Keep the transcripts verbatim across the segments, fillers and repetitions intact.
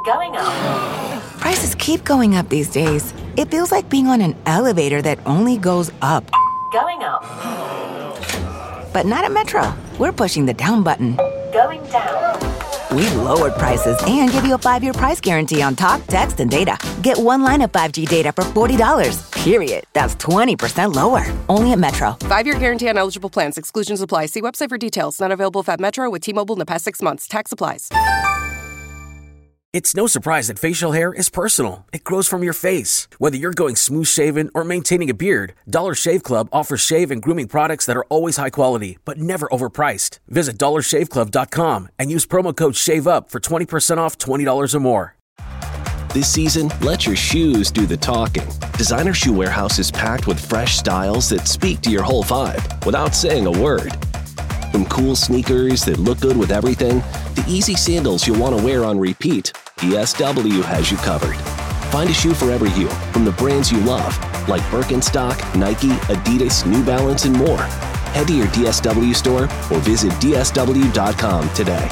Going up. Prices keep going up these days. It feels like being on an elevator that only goes up. Going up. But not at Metro. We're pushing the down button. Going down. We've lowered prices and give you a five-year price guarantee on talk, text, and data. Get one line of five G data for forty dollars. Period. That's twenty percent lower. Only at Metro. Five-year guarantee on eligible plans. Exclusions apply. See website for details. Not available at Metro with T-Mobile in the past six months. Tax applies. It's no surprise that facial hair is personal. It grows from your face. Whether you're going smooth shaven or maintaining a beard, Dollar Shave Club offers shave and grooming products that are always high quality, but never overpriced. Visit dollar shave club dot com and use promo code SHAVEUP for twenty percent off twenty dollars or more. This season, let your shoes do the talking. Designer Shoe Warehouse is packed with fresh styles that speak to your whole vibe without saying a word. From cool sneakers that look good with everything, to easy sandals you'll want to wear on repeat, D S W has you covered. Find a shoe for every you from the brands you love, like Birkenstock, Nike, Adidas, New Balance, and more. Head to your D S W store or visit D S W dot com today.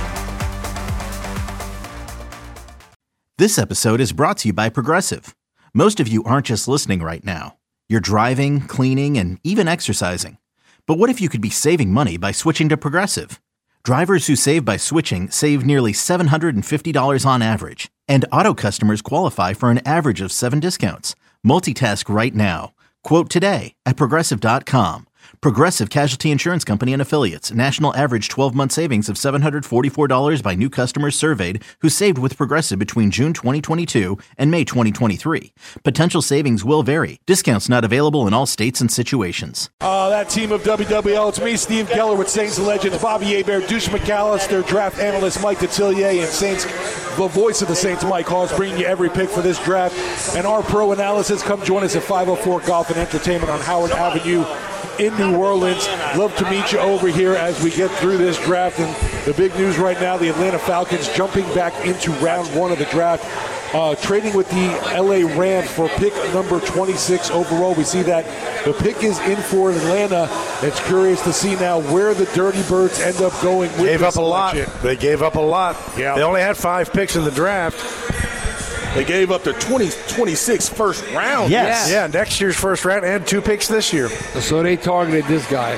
This episode is brought to you by Progressive. Most of you aren't just listening right now. You're driving, cleaning, and even exercising. But what if you could be saving money by switching to Progressive? Drivers who save by switching save nearly seven hundred fifty dollars on average. And auto customers qualify for an average of seven discounts. Multitask right now. Quote today at Progressive dot com. Progressive Casualty Insurance Company and Affiliates. National average twelve-month savings of seven hundred forty-four dollars by new customers surveyed who saved with Progressive between June twenty twenty-two and May twenty twenty-three. Potential savings will vary. Discounts not available in all states and situations. Uh, that team of W W L, it's me, Steve Geller, with Saints and Legends, Bobby Hebert, Deuce McAllister, draft analyst Mike Detillier, and Saints, the voice of the Saints, Mike Hawes, bringing you every pick for this draft. And our pro analysis, come join us at five oh four Golf and Entertainment on Howard Avenue in New Orleans. Love to meet you over here as we get through this draft. And the big news right now, the Atlanta Falcons jumping back into round one of the draft, uh, trading with the L A Rams for pick number twenty-six overall. We see that the pick is in for Atlanta. It's curious to see now where the Dirty Birds end up going with Gave up a lot. selection. They gave up a lot. Yeah. They only had five picks in the draft. They gave up their twenty twenty-six first round. Yes. Yeah, next year's first round and two picks this year. So they targeted this guy.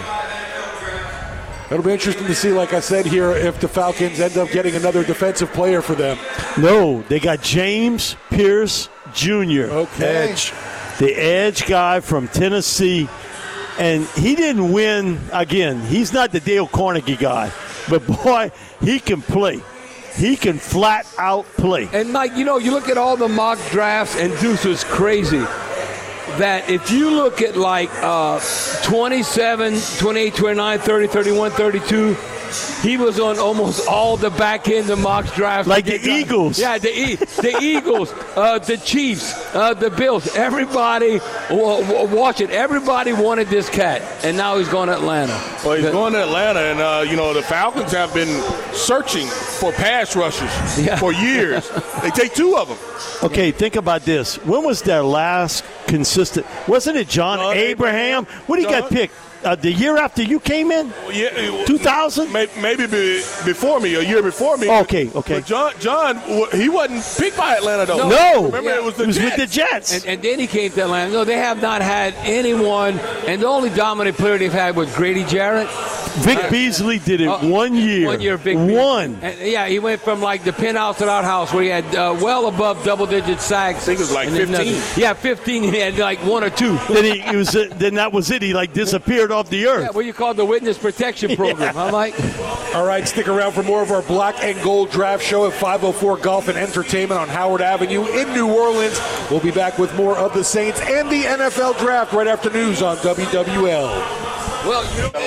It'll be interesting to see, like I said here, if the Falcons end up getting another defensive player for them. No, they got James Pierce Junior Okay. Edge. The edge guy from Tennessee. And he didn't win, again, he's not the Dale Carnegie guy. But, boy, he can play. He can flat out play. And, Mike, you know, you look at all the mock drafts, and Deuce was crazy, that if you look at, like, uh, twenty-seven, twenty-eight, twenty-nine, thirty, thirty-one, thirty-two, he was on almost all the back end of mock drafts. Like the Eagles. Yeah, the, e- the Eagles, uh, the Chiefs, uh, the Bills. Everybody, w- w- watch it. Everybody wanted this cat, and now he's going to Atlanta. Well, he's The- going to Atlanta, and, uh, you know, the Falcons have been searching for pass rushers Yeah. for years. They take two of them. Okay, think about this. When was their last consistent? Wasn't it John, John Abraham? Abraham. When he got John- picked? Uh, the year after you came in? Yeah, two thousand? Maybe be before me, a year before me. Okay, okay. But John, John, he wasn't picked by Atlanta, though. No. Remember, Yeah. it was the He was Jets. with the Jets. And, and then he came to Atlanta. No, they have not had anyone, and the only dominant player they've had was Grady Jarrett. Vic Beasley did it Uh, one year. One year, Vic One. And, yeah, he went from like the penthouse to the outhouse where he had uh, well above double-digit sacks. I think it was like fifteen. Yeah, fifteen. He had like one or two. then he, he was. Uh, then that was it. He like disappeared off the earth. Yeah, what you call the witness protection program. I'm like, All right, stick around for more of our Black and Gold Draft Show at five oh four Golf and Entertainment on Howard Avenue in New Orleans. We'll be back with more of the Saints and the N F L Draft right after news on W W L. well, you know.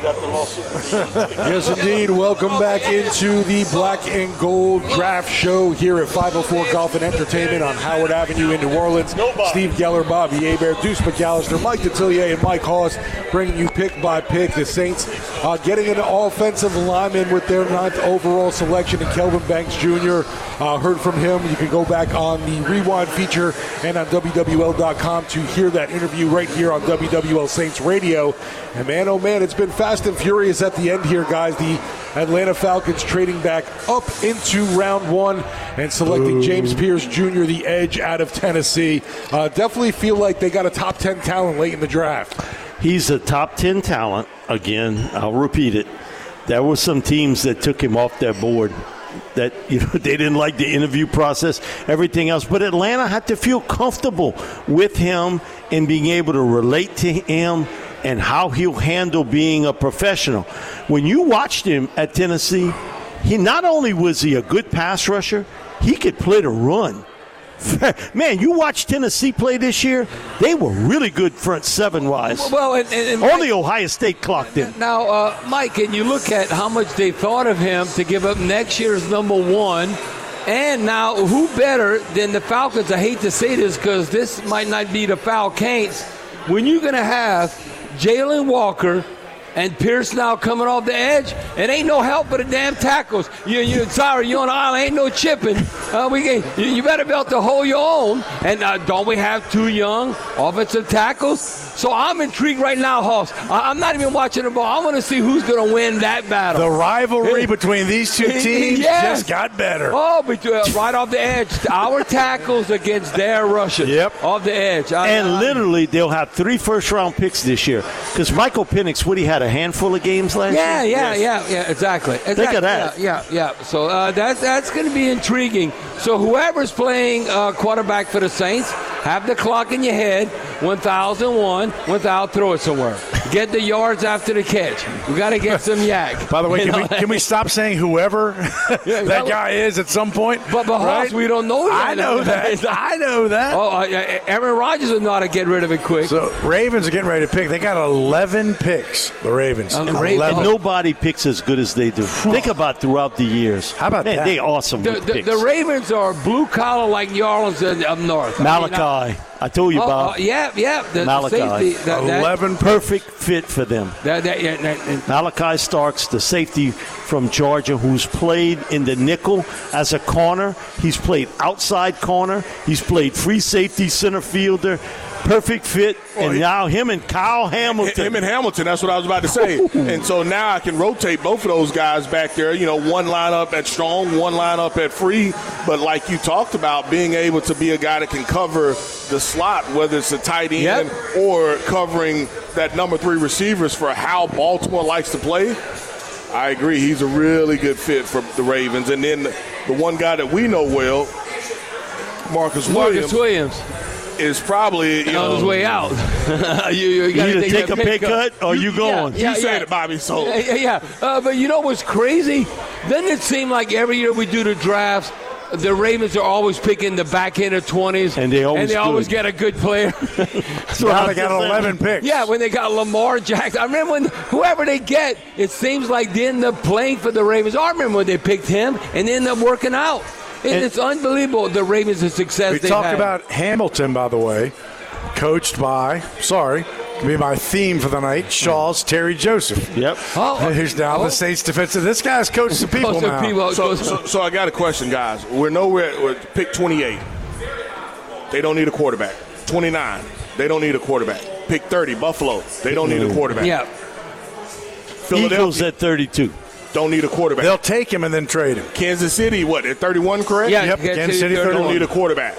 Yes, indeed. Welcome back into the Black and Gold Draft Show here at five oh four Golf and Entertainment on Howard Avenue in New Orleans. Nobody. Steve Geller, Bobby Hebert, Deuce McAllister, Mike Detillier, and Mike Hawes bringing you pick by pick. The Saints uh, getting an offensive lineman with their ninth overall selection in Kelvin Banks Junior Uh, heard from him. You can go back on the Rewind feature and on W W L dot com to hear that interview right here on W W L Saints Radio. And man, oh man, it's been fast and furious at the end here, guys. The Atlanta Falcons trading back up into round one and selecting Ooh. James Pierce Junior, the edge out of Tennessee. Uh, definitely feel like they got a top ten talent late in the draft. He's a top ten talent. Again, I'll repeat it. There were some teams that took him off their board, that, you know, they didn't like the interview process, everything else. But Atlanta had to feel comfortable with him and being able to relate to him and how he'll handle being a professional. When you watched him at Tennessee, he not only was he a good pass rusher, he could play the run. Man, you watch Tennessee play this year, they were really good front seven-wise. Well, and, and, and Only Ohio State clocked in. Now, uh, Mike, and you look at how much they thought of him to give up next year's number one. And now, who better than the Falcons? I hate to say this because this might not be the Falcons. When you're going to have Jalen Walker and Pierce now coming off the edge, it ain't no help but the damn tackles. You, you, sorry, you on the island, ain't no chipping. Uh, we can, you, you better be able to hold your own. And uh, don't we have two young offensive tackles? So I'm intrigued right now, Hoss. I, I'm not even watching the ball. I want to see who's going to win that battle. The rivalry between these two teams Yes. just got better. Oh, between, uh, right off the edge. Our tackles against their rushers. Yep. Off the edge. I, And I, literally, they'll have three first-round picks this year. Because Michael Penix, what, he had a handful of games last Yeah, year? yeah, yeah, yeah, exactly. exactly. Think of that. Yeah, yeah, yeah. So uh, that's that's going to be intriguing. So whoever's playing uh, quarterback for the Saints, have the clock in your head, one thousand one, without throw it somewhere. Get the yards after the catch. We got to get some yak. By the way, You can know? we, can we stop saying whoever Yeah, that well, guy is at some point? But, but right? Hoss, we don't know yet. I know that. I know that. Oh, uh, Aaron Rodgers would know how to get rid of it quick. So Ravens are getting ready to pick. They got eleven picks, the Ravens. Um, eleven. Ravens. And nobody picks as good as they do. Think about throughout the years. How about Man, that? they awesome the, with the, picks. the Ravens are blue collar like New Orleans and up north. I mean, Malachi. I told you Oh, about uh, yeah, yeah. The, the Malachi. safety, that, that, eleven. perfect fit for them. that, that, yeah, that, and- Malachi Starks, the safety from Georgia, who's played in the nickel as a corner. He's played outside corner. He's played free safety, center fielder. Perfect fit. And now him and Kyle Hamilton. Him and Hamilton, that's what I was about to say. And so now I can rotate both of those guys back there. You know, one lineup at strong, one lineup at free. But like you talked about, being able to be a guy that can cover the slot, whether it's a tight end Yep. or covering that number three receivers for how Baltimore likes to play. I agree. He's a really good fit for the Ravens. And then the, the one guy that we know well, Marcus Williams, Marcus Williams is probably, you on know, his way out. you you, You gotta either take, take that a pay cut or you going. Yeah, you said yeah. it, Bobby. So Yeah, yeah. yeah. Uh, but you know what's crazy? Doesn't it seem like every year we do the drafts, the Ravens are always picking the back end of twenties, And they always and they good. always get a good player. That's what Now I they got was saying. eleven picks. Yeah, when they got Lamar Jackson. I remember when whoever they get, it seems like they end up playing for the Ravens. I remember when they picked him and they end up working out. It, And- it's unbelievable, the Ravens' success We they've talked had. about Hamilton, by the way, coached by, sorry, can be my theme for the night, Shaw's Terry Joseph. Yep. Oh, Who's now oh. the Saints defensive. This guy's coached some people Coach of now. people. So, so, so I got a question, guys. We're nowhere. We're pick twenty-eight. They don't need a quarterback. twenty-nine. They don't need a quarterback. Pick thirty. Buffalo. They don't need a quarterback. Yeah. Eagles Philadelphia at thirty-two. don't need a quarterback. They'll take him and then trade him. Kansas City, what? At thirty-one, correct? Yeah, Yep, Kansas Kansas City City They don't thirty-one. need a quarterback.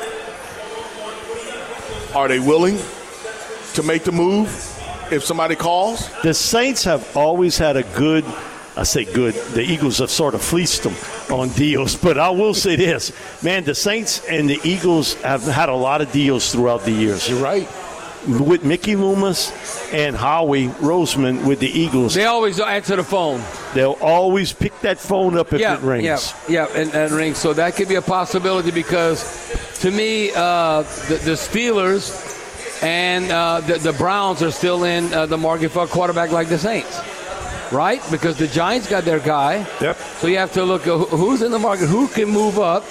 Are they willing to make the move if somebody calls? The Saints have always had a good, I say good, the Eagles have sort of fleeced them on deals. But I will say this, man, the Saints and the Eagles have had a lot of deals throughout the years. You're right. With Mickey Loomis and Howie Roseman with the Eagles, They always answer the phone. they'll always pick that phone up if yeah, it rings. Yeah, yeah, and, and rings. So that could be a possibility because, to me, uh, the, the Steelers and uh, the, the Browns are still in uh, the market for a quarterback like the Saints, right? Because the Giants got their guy. Yep. So you have to look at who- who's in the market, who can move up.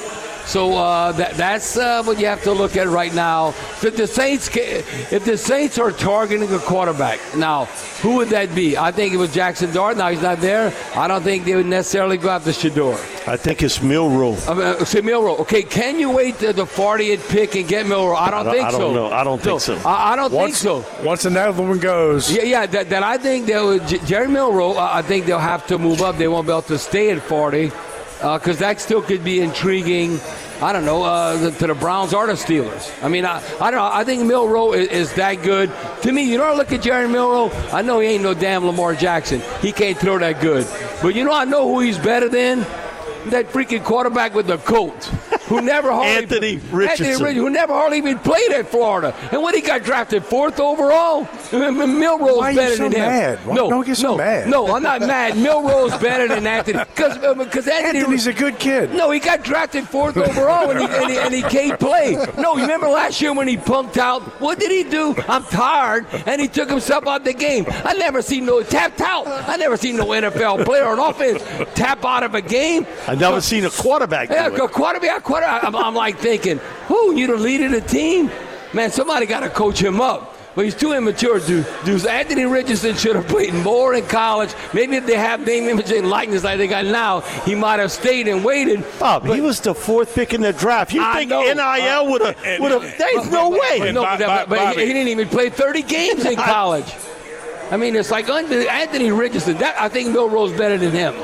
So uh, that, that's uh, what you have to look at right now. If the Saints, if the Saints are targeting a quarterback, now who would that be? I think it was Jackson Dart. Now he's not there. I don't think they would necessarily go after Shedeur. I think it's Milroe. I mean, uh, say Milroe. Okay, can you wait to the fortieth pick and get Milroe? I don't, I don't think I don't so. Know. I don't think so. I, I don't once, think so. Once another one goes. Yeah, yeah. That, that I think they'll J- Jerry Milroe. Uh, I think they'll have to move up. They won't be able to stay at forty because uh, that still could be intriguing. I don't know, uh, to the Browns or the Steelers. I mean, I, I don't know. I think Milroe is, is that good. To me, you know, I look at Jerry Milroe, I know he ain't no damn Lamar Jackson. He can't throw that good. But you know, I know who he's better than? That freaking quarterback with the Colts, who never hardly Anthony Richardson, Anthony, who never hardly even played at Florida. And when he got drafted fourth overall, Milroe's Why are you better so than him. mad? Why no, don't get so no, mad? no, I'm not mad. Milroe's better than Anthony because because Anthony, Anthony's a good kid. No, he got drafted fourth overall and he, and, he, and he can't play. No, you remember last year when he punked out? What did he do? I'm tired, and he took himself out the game. I never seen no tapped out. I never seen no N F L player on offense tap out of a game. I never seen a quarterback do yeah, it. a quarterback, quarterback. I'm, I'm like thinking, who, you the leader of the team? Man, somebody got to coach him up. But he's too immature, dude. Dude, Anthony Richardson should have played more in college. Maybe if they have name, image, and likeness like they got now, he might have stayed and waited. Bob, he was the fourth pick in the draft. You I think know. N I L would have? Would have? There's no way. No, but, but, but he, he didn't even play thirty games in college. I mean, it's like Anthony Richardson. That, I think Milroe's better than him.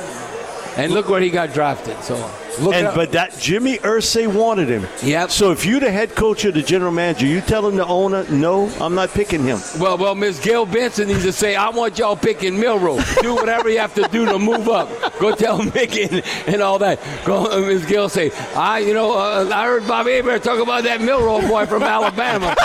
And look where he got drafted. So, look and out. But that Jimmy Irsay wanted him. Yep. So if you're the head coach or the general manager, you telling the owner, no, I'm not picking him. Well, well, Miz Gail Benson needs to say, I want y'all picking Milroe. Do whatever you have to do to move up. Go tell Mick and, and all that. Go, uh, Miz Gail say, I, you know, uh, I heard Bobby Hebert talk about that Milroe boy from Alabama.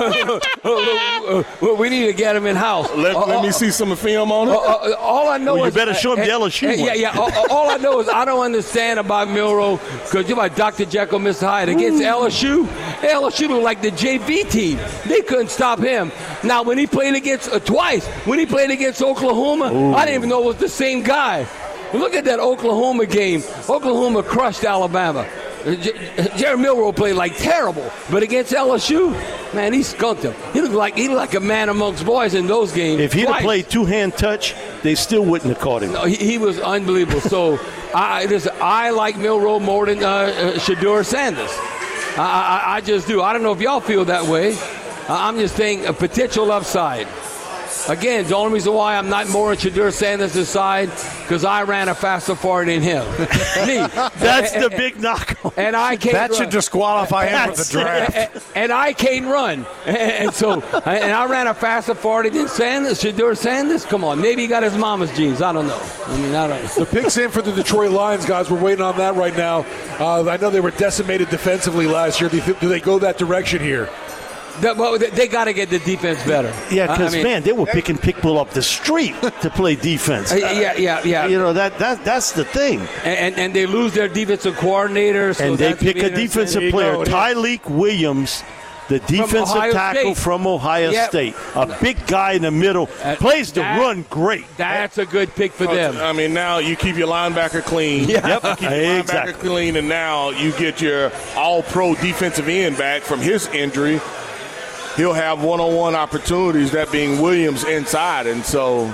uh, we need to get him in house. Let, uh, let me see some film on it. Uh, uh, all I know well, is you better show him uh, the L S U uh, one. Yeah, yeah. all, all I know is I don't understand about Milroe because you're like Doctor Jekyll, Mister Hyde. Against L S U, L S U looked like the J V team. They couldn't stop him. Now, when he played against uh, twice, when he played against Oklahoma, Ooh. I didn't even know it was the same guy. Look at that Oklahoma game. Oklahoma crushed Alabama. J- Jerry Milroe played like terrible, but against L S U, man, he skunked him. He looked like he looked like a man amongst boys in those games. If he'd twice. have played two-hand touch, they still wouldn't have caught him. No, he, he was unbelievable. So I, listen, I like Milroe more than uh, uh, Shedeur Sanders. I, I, I just do. I don't know if y'all feel that way. I'm just saying a potential upside. Again, the only reason why I'm not more on Shedeur Sanders' side because I ran a faster forty than him. Me. That's and, the big knock. And I can't That run. should disqualify him That's for the draft. And, and I can't run. And so, and I ran a faster forty than Sanders. Shedeur Sanders? Come on. Maybe he got his mama's jeans. I don't know. I mean, I don't know. The pick's in for the Detroit Lions, guys. We're waiting on that right now. Uh, I know they were decimated defensively last year. Do, th- do they go that direction here? The, well, they, they got to get the defense better. Yeah, because, I mean, man, they were picking Pickbull up the street to play defense. Uh, yeah, yeah, yeah. You know, that, that that's the thing. And, and they lose their defensive coordinator. So and they that's pick a being defensive there player, you go. Tyleek Williams, the defensive Ohio tackle State. from Ohio Yep. State. A big guy in the middle, Uh, plays the that- run great. That's a good pick for them. I mean, now you keep your linebacker clean. Yep, You keep your exactly. linebacker clean, and now you get your all-pro defensive end back from his injury. He'll have one-on-one opportunities, that being Williams inside. And so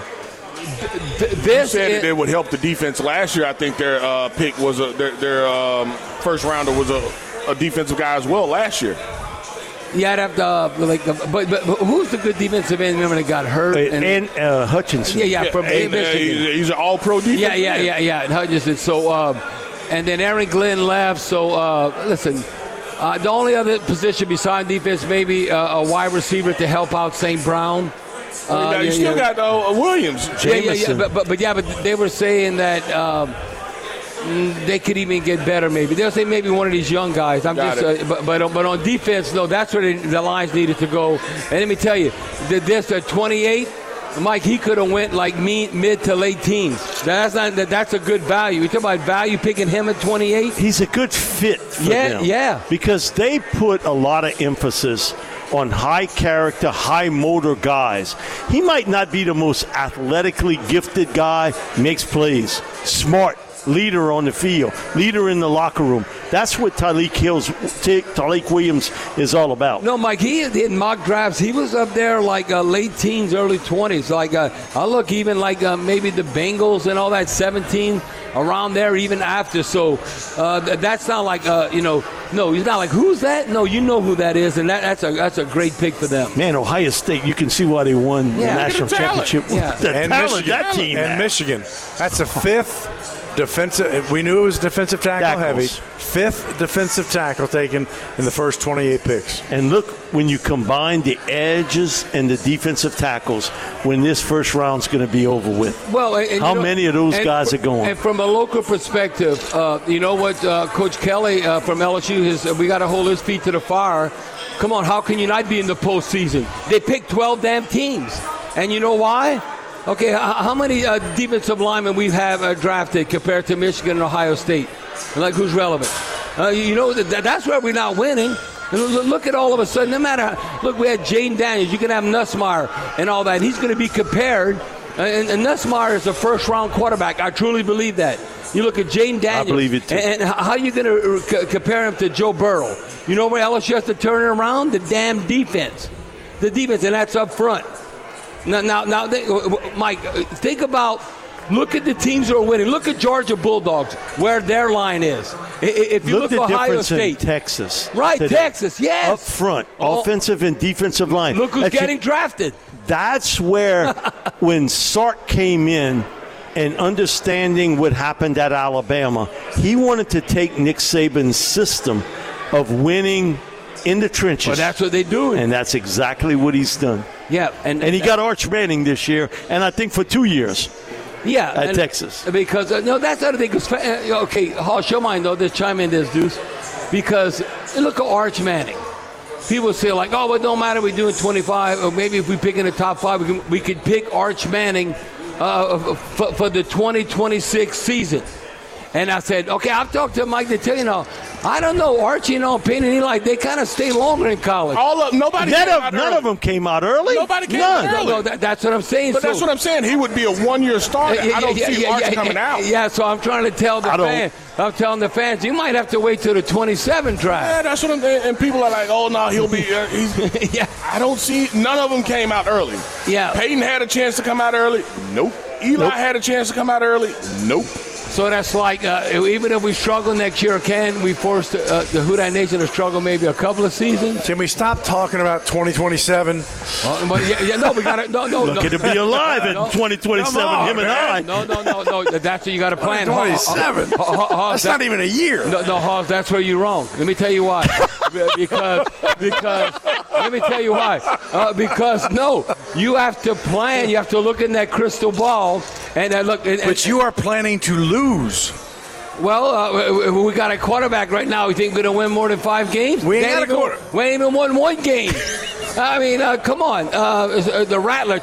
Th- this you said is, that it would help the defense last year. I think their uh, pick was a their, their um, first rounder was a, a defensive guy as well last year. yeah, I'd have to, uh, like, the, but, but, but who's the good defensive end? Remember, that got hurt. And, and uh, Hutchinson. yeah, yeah, from And, uh, Michigan. he's, he's an all-pro defense. Yeah, yeah, yeah, yeah. And Hutchinson. So, um, and then Aaron Glenn left. So, uh, listen, uh, the only other position besides defense, maybe uh, a wide receiver to help out Saint Brown. You, Uh, got, you yeah, still yeah. got uh, Williams. Yeah, yeah, yeah. Jameson. But, but, but yeah, but they were saying that um, mm, they could even get better. Maybe they'll say maybe one of these young guys. I'm Got just, uh, but but on, but on defense, no, that's where the, the Lions needed to go. And let me tell you, the, this at twenty-eight. Mike, he could have went like me, mid to late teens. That's not that. That's a good value. You talk about value picking him at twenty-eight. He's a good fit for Yeah, them. yeah. Because they put a lot of emphasis on high character, high motor guys. He might not be the most athletically gifted guy, makes plays, smart, leader on the field, leader in the locker room. That's what Tyreek Hill's Tyreek Williams is all about. No, Mike, he did mock drafts. He was up there like uh, late teens, early twenties. Like uh, I look even like uh, maybe the Bengals and all that, seventeen around there, even after. So uh, th- that's not like uh, you know. No, he's not like, who's that? No, you know who that is, and that, that's a that's a great pick for them. Man, Ohio State, you can see why they won Yeah. the national Look at the talent. championship. Yeah. The And talent, Michigan. that team. And had. Michigan. That's the fifth defensive. We knew it was defensive tackle heavy. Tackles. Fifth defensive tackle taken in the first twenty-eight picks. And look, when you combine the edges and the defensive tackles, when this first round's going to be over with. Well, and, and how you know, many of those and guys fr- are going? And from a local perspective, uh, you know what, uh, Coach Kelly uh, from L S U, his, uh, we got to hold his feet to the fire. Come on, how can you not be in the postseason? They picked twelve damn teams, and you know why? Okay, h- how many uh, defensive linemen we have uh, drafted compared to Michigan and Ohio State? Like, who's relevant? Uh, you know, that, that's where we're not winning. And look at all of a sudden, no matter how, look, we had Jaden Daniels, you can have Nussmeier and all that. He's going to be compared, and, and Nussmeier is a first-round quarterback. I truly believe that. You look at Jaden Daniels. I believe it, too. And, and how are you going to c- compare him to Joe Burrow? You know where L S U has to turn it around? The damn defense. The defense, and that's up front. Now, now, now they, Mike, think about, look at the teams that are winning. Look at Georgia Bulldogs, where their line is. If you look, look, at the Ohio difference State. in Texas. Right, today. Texas, yes. Up front, Oh. offensive and defensive line. Look who's That's getting your- drafted. That's where, when Sark came in and understanding what happened at Alabama, he wanted to take Nick Saban's system of winning in the trenches. Well, that's what they do. And that's exactly what he's done. Yeah, and And he got Arch Manning this year, and I think for two years. Yeah, at and- Texas. Because uh, no, that's the other thing. Cause, uh, okay, Hall, show mine though. Just chime in this, Deuce. Because uh, look at Arch Manning. People say like, oh, it don't matter. We're doing twenty-five, or maybe if we pick in the top five, we, can, we could pick Arch Manning uh, for, for the twenty twenty-six season. And I said, okay, I've talked to Mike to tell you now. I don't know, Archie, you know, Penny, he like they kind of stay longer in college. All of nobody. None, came of, out none early. of them came out early. Nobody came None. out early. No, that, that's what I'm saying. But so, that's what I'm saying. He would be a one-year starter. I don't see Arch coming yeah, out. Yeah, so I'm trying to tell the I don't. fans. I'm telling the fans, you might have to wait till the twenty-seven Yeah, draft. that's what I'm saying. And people are like, oh, no, he'll be. Uh, he's, Yeah. I don't see. None of them came out early. Yeah. Peyton had a chance to come out early. Nope. Eli Nope. had a chance to come out early. Nope. So that's like, uh, even if we struggle next year, can we force the, uh, the Who Dat Nation to struggle maybe a couple of seasons? Can we stop talking about twenty twenty-seven? Well, but yeah, yeah, no, we got to. No, no, Look, no. it'll be alive in No. twenty twenty-seven, Come on, him and I. man. No, no, no, no. That's what you got to plan. twenty-seven. Ha- ha- ha- That's that- not even a year. No, no, Hoss, that's where you're wrong. Let me tell you why. because, because, let me tell you why. Uh, because no, you have to plan. You have to look in that crystal ball and uh, look. And, But you are planning to lose. Well, uh, we got a quarterback right now. We think we're going to win more than five games? We ain't got a even, quarter. We ain't even won one game. I mean, uh, come on. Uh, the Rattler.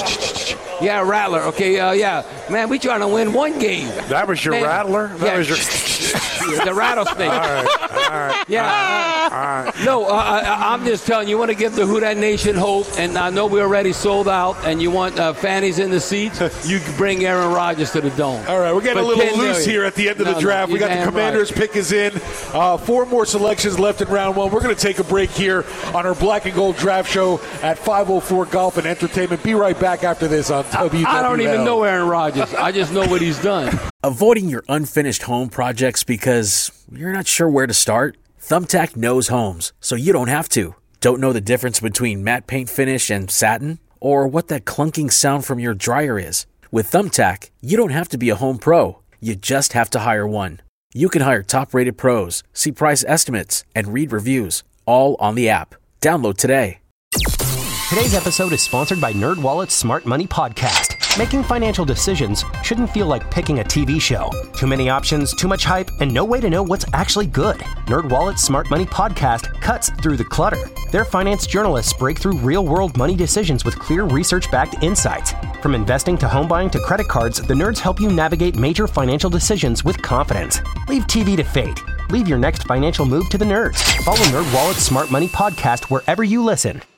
Yeah, Rattler. Okay, uh, yeah. Man, we trying to win one game. That was your Man. rattler? That Yeah. was your. The rattlesnake. All right. All right. Yeah. All right. No, uh, I, I'm just telling you, you want to give the Who Dat Nation hope, and I know we're already sold out, and you want uh, fannies in the seats, you can bring Aaron Rodgers to the Dome. All right, we're getting For a little ten loose million. here at the end of No, the no, draft. we you're got the damn Commanders right. pick is in. Uh, four more selections left in round one. We're going to take a break here on our Black and Gold Draft Show at five oh four Golf and Entertainment. Be right back after this on W W L. I don't even know Aaron Rodgers. I just know what he's done. Avoiding your unfinished home projects because you're not sure where to start? Thumbtack knows homes, so you don't have to. Don't know the difference between matte paint finish and satin? Or what that clunking sound from your dryer is? With Thumbtack, you don't have to be a home pro. You just have to hire one. You can hire top-rated pros, see price estimates, and read reviews, all on the app. Download today. Today's episode is sponsored by NerdWallet's Smart Money Podcast. Making financial decisions shouldn't feel like picking a T V show. Too many options, too much hype, and no way to know what's actually good. NerdWallet's Smart Money Podcast cuts through the clutter. Their finance journalists break through real-world money decisions with clear research-backed insights. From investing to home buying to credit cards, the nerds help you navigate major financial decisions with confidence. Leave T V to fate. Leave your next financial move to the nerds. Follow NerdWallet's Smart Money Podcast wherever you listen.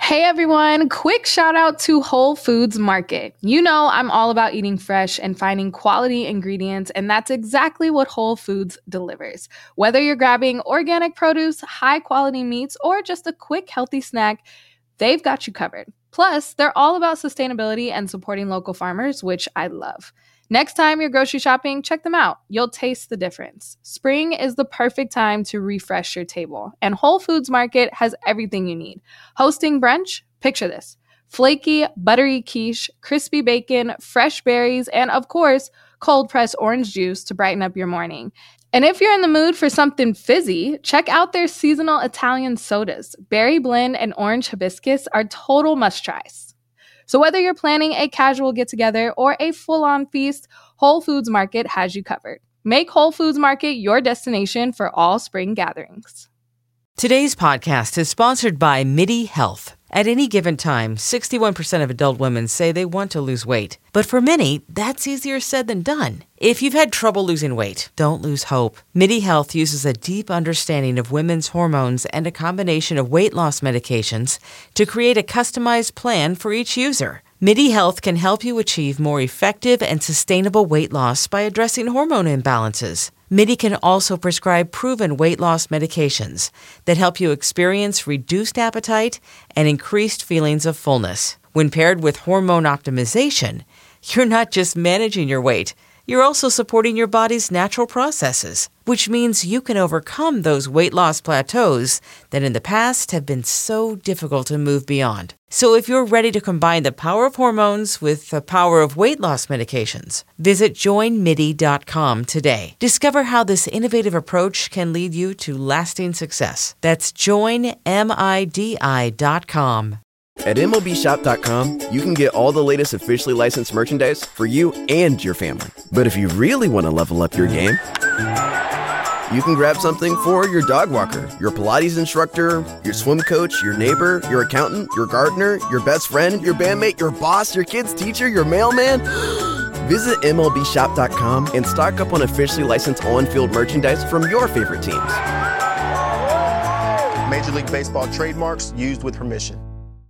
Hey everyone, quick shout out to Whole Foods Market. You know I'm all about eating fresh and finding quality ingredients, and that's exactly what Whole Foods delivers. Whether you're grabbing organic produce, high quality meats, or just a quick healthy snack, they've got you covered. Plus, they're all about sustainability and supporting local farmers, which I love. Next time you're grocery shopping, check them out. You'll taste the difference. Spring is the perfect time to refresh your table, and Whole Foods Market has everything you need. Hosting brunch? Picture this. Flaky, buttery quiche, crispy bacon, fresh berries, and of course, cold-pressed orange juice to brighten up your morning. And if you're in the mood for something fizzy, check out their seasonal Italian sodas. Berry blend and orange hibiscus are total must-tries. So whether you're planning a casual get-together or a full-on feast, Whole Foods Market has you covered. Make Whole Foods Market your destination for all spring gatherings. Today's podcast is sponsored by MIDI Health. At any given time, sixty-one percent of adult women say they want to lose weight. But for many, that's easier said than done. If you've had trouble losing weight, don't lose hope. MIDI Health uses a deep understanding of women's hormones and a combination of weight loss medications to create a customized plan for each user. MIDI Health can help you achieve more effective and sustainable weight loss by addressing hormone imbalances. MIDI can also prescribe proven weight loss medications that help you experience reduced appetite and increased feelings of fullness. When paired with hormone optimization, you're not just managing your weight, you're also supporting your body's natural processes, which means you can overcome those weight loss plateaus that in the past have been so difficult to move beyond. So if you're ready to combine the power of hormones with the power of weight loss medications, visit join midi dot com today. Discover how this innovative approach can lead you to lasting success. That's join midi dot com. At M L B shop dot com, you can get all the latest officially licensed merchandise for you and your family. But if you really want to level up your game, you can grab something for your dog walker, your Pilates instructor, your swim coach, your neighbor, your accountant, your gardener, your best friend, your bandmate, your boss, your kid's teacher, your mailman. Visit M L B shop dot com and stock up on officially licensed on-field merchandise from your favorite teams. Major League Baseball trademarks used with permission.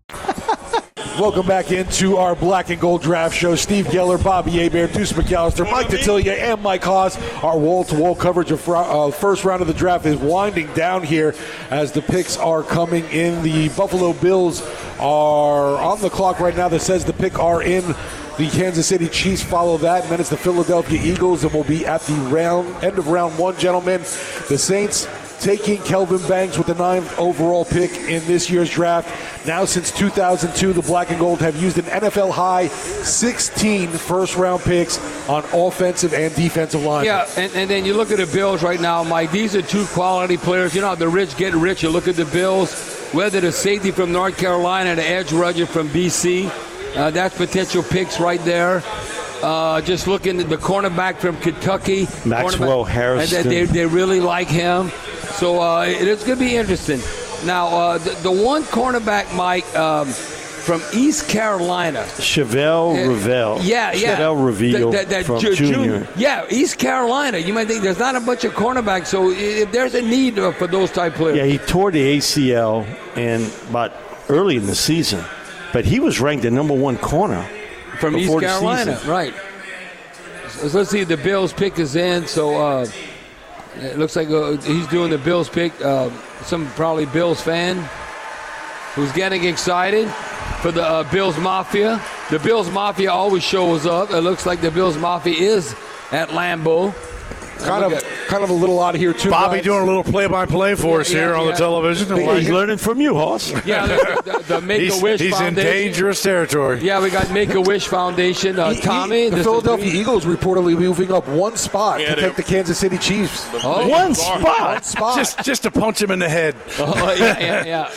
Welcome back into our Black and Gold Draft Show. Steve Geller, Bobby Hebert, Deuce McAllister, Mike Detillier, and Mike Haas. Our wall-to-wall coverage of uh, first round of the draft is winding down here as the picks are coming in. The Buffalo Bills are on the clock right now. That says the pick are in. The Kansas City Chiefs follow that, and then it's the Philadelphia Eagles, and we'll be at the round end of round one, gentlemen. The Saints taking Kelvin Banks with the ninth overall pick in this year's draft. Now, since two thousand two, the Black and Gold have used an N F L high sixteen first-round picks on offensive and defensive line. Yeah, and, and then you look at the Bills right now, Mike. These are two quality players. You know how the rich get rich. You look at the Bills, whether the safety from North Carolina, the edge rusher from B C, uh, that's potential picks right there. Uh, just looking at the cornerback from Kentucky. Maxwell Harrison. They, they really like him. So uh, it's going to be interesting. Now, uh, the, the one cornerback, Mike, um, from East Carolina. Chevelle uh, Reveal. Yeah, yeah. Chevelle Reveal that, that, that from ju- Junior. Yeah, East Carolina. You might think there's not a bunch of cornerbacks, so if there's a need for those type players. Yeah, he tore the A C L and about early in the season. But he was ranked the number one corner. From East Carolina, right. So let's see, the Bills pick is in, so uh, it looks like uh, he's doing the Bills pick. Uh, some probably Bills fan who's getting excited for the uh, Bills Mafia. The Bills Mafia always shows up. It looks like the Bills Mafia is at Lambeau. Kind of, kind of a little out of here too. Bobby guys. doing a little play-by-play for Yeah, us yeah, here on yeah. the television. He's learning from you, Hoss. Yeah, the, the, the Make-A-Wish he's, he's Foundation. in dangerous territory. Yeah, we got Make-A-Wish Foundation. Uh, He- Tommy. he- the this Philadelphia is- Eagles reportedly moving up one spot Yeah, to they- take the Kansas City Chiefs. Oh, One spot. One spot. Just, just to punch him in the head. Oh, yeah, yeah, yeah.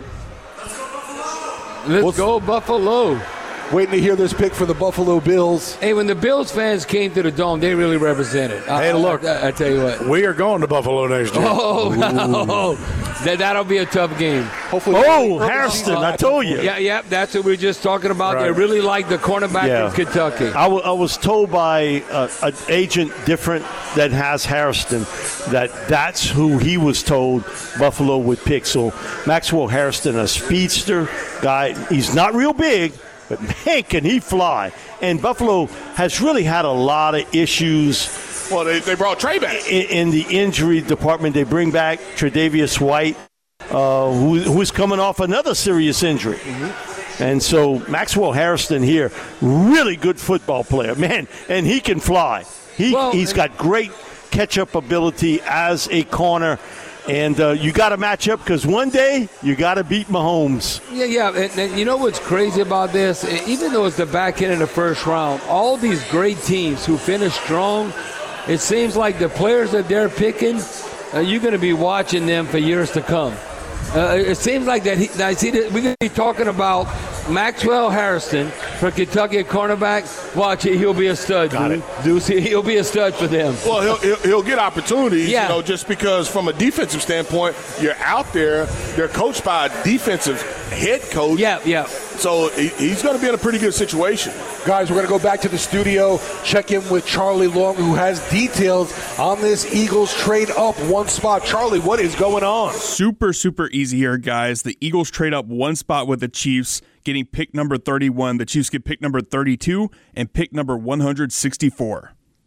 Let's go, Buffalo. Waiting to hear this pick for the Buffalo Bills. Hey, when the Bills fans came to the Dome, they really represented. Hey, I, look. I, I, I tell you what. We are going to Buffalo next year. Oh, no. that, that'll be a tough game. Hopefully. Oh, Hairston, I told you. Yeah, yeah, that's what we were just talking about. Right. They really like the cornerback Yeah. in Kentucky. I, w- I was told by uh, an agent different that has Hairston that that's who he was told Buffalo would pick. So Maxwell Hairston, a speedster guy, he's not real big, but man, can he fly. And Buffalo has really had a lot of issues. Well, they, they brought Trey back. In, in the injury department, they bring back Tre'Davious White, uh, who, who's coming off another serious injury. Mm-hmm. And so Maxwell Hairston here, really good football player, man, and he can fly. He, Well, he's got great catch-up ability as a corner. And uh, you got to match up because one day you got to beat Mahomes. Yeah, yeah. And, and you know what's crazy about this? Even though it's the back end of the first round, all these great teams who finish strong, it seems like the players that they're picking, uh, you're going to be watching them for years to come. Uh, it seems like that. He, I see that we're going to be talking about Maxwell Hairston for Kentucky at cornerback. Watch it, he'll be a stud. Got dude. it. Dude, see, he'll be a stud for them. Well, he'll, he'll, he'll get opportunities, Yeah. you know, just because from a defensive standpoint, you're out there, they're coached by a defensive head coach. Yeah, yeah. So he, he's going to be in a pretty good situation. Guys, we're going to go back to the studio, check in with Charlie Long, who has details on this Eagles trade up one spot. Charlie, what is going on? Super, super easy here, guys. The Eagles trade up one spot with the Chiefs, getting pick number thirty-one. The Chiefs get pick number thirty-two and pick number one hundred sixty-four.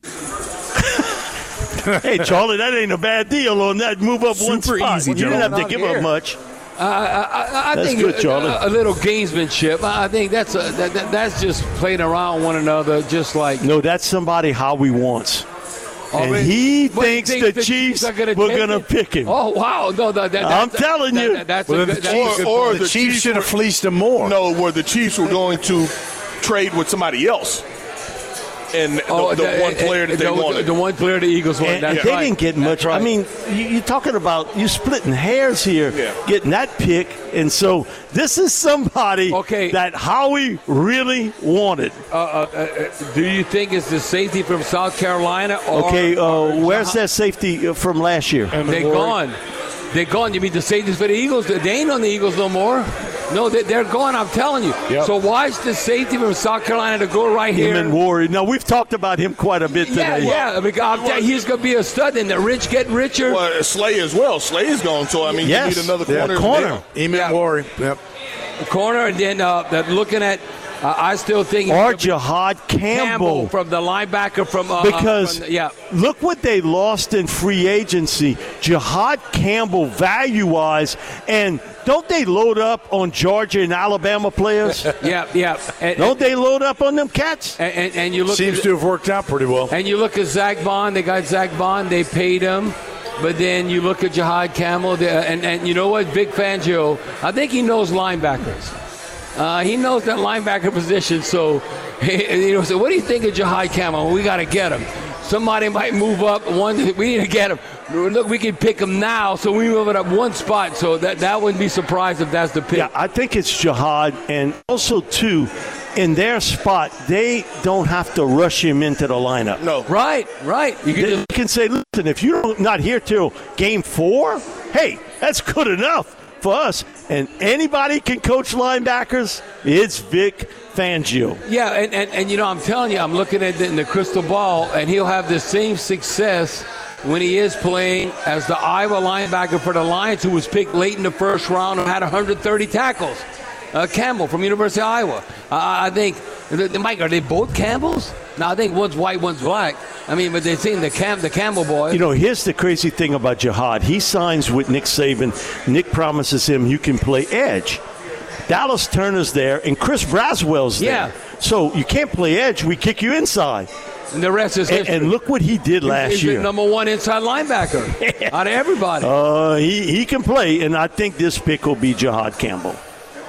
Hey, Charlie, that ain't a bad deal on that move up one Super spot. easy, You didn't have to Not give here. up much. Uh, I, I, I That's think good, Charlie. a, a little gamesmanship. I think that's a, that, that, that's just playing around one another, just like. No, that's somebody Howie wants. Oh, And man. he What, thinks you think the Chiefs are gonna were take going to it? pick him. Oh wow! No, no, that, that, I'm that- telling that- you. that- that's Well, a the good, that's Chiefs- a good or point. The Chiefs should have fleeced him more. No, where the Chiefs were going to trade with somebody else. And the, Oh, the the- one player that they the, wanted. The one player the Eagles wanted. And, That's and they right. didn't get much. That's right. I mean, you, you're talking about you splitting hairs here, Yeah. getting that pick. And so this is somebody Okay. that Howie really wanted. Uh, uh, uh, do you think it's the safety from South Carolina? Or, Okay, uh, or where's Jahan- that safety uh, from last year? They're gone. They're gone. You mean the safeties for the Eagles? They ain't on the Eagles no more. No, they, they're gone. I'm telling you. Yep. So watch the safety from South Carolina to go right Him here. and Warren. Now, we've talked about him quite a bit Yeah, today. yeah. I mean, I'm telling you, he's going to be a stud, and the rich get richer. Well, Slay as well. Slay is gone, so I mean, Yes. you need another Yeah, corner. corner. there. Eamon Warren. Yep. Corner, and then uh, that looking at, uh, I still think Or it's gonna be Jihad Campbell. from the linebacker from uh, Because uh, from the- yeah. look what they lost in free agency. Jihad Campbell value-wise, and don't they load up on Georgia and Alabama players? Yeah, yeah. And, Don't they load up on them cats? and, and, and you look Seems at, to have worked out pretty well. and you look at Zach Bond. They got Zach Bond. They paid him. But then you look at Jihad Campbell, they- and, and you know what? Vic Fangio, I think he knows linebackers. Uh, he knows that linebacker position. So, you know, so what do you think of Jihad Campbell? We got to get him. Somebody might move up one. We need to get him. Look, we can pick him now, so we move it up one spot. So that that wouldn't be surprised if that's the pick. Yeah, I think it's Jihad, and also too, in their spot, they don't have to rush him into the lineup. No. Right, right. You can They just can say, listen, if you're not here till game four, hey, that's good enough for us. And anybody can coach linebackers. It's Vic Fangio. Yeah, and, and, and you know, I'm telling you, I'm looking at it in the crystal ball, and he'll have the same success when he is playing as the Iowa linebacker for the Lions, who was picked late in the first round and had one hundred thirty tackles. Uh, Campbell from University of Iowa. Uh, I think, Mike, are they both Campbells? No, I think one's white, one's black. I mean, but they've seen the Cam, the Campbell boy. You know, here's the crazy thing about Jihad. He signs with Nick Saban. Nick promises him you can play edge. Dallas Turner's there, and Chris Braswell's there. Yeah. So you can't play edge. We kick you inside. And the rest is And, history. and look what he did last He's year. the number one inside linebacker out of everybody. Uh, he, he can play, and I think this pick will be Jihad Campbell.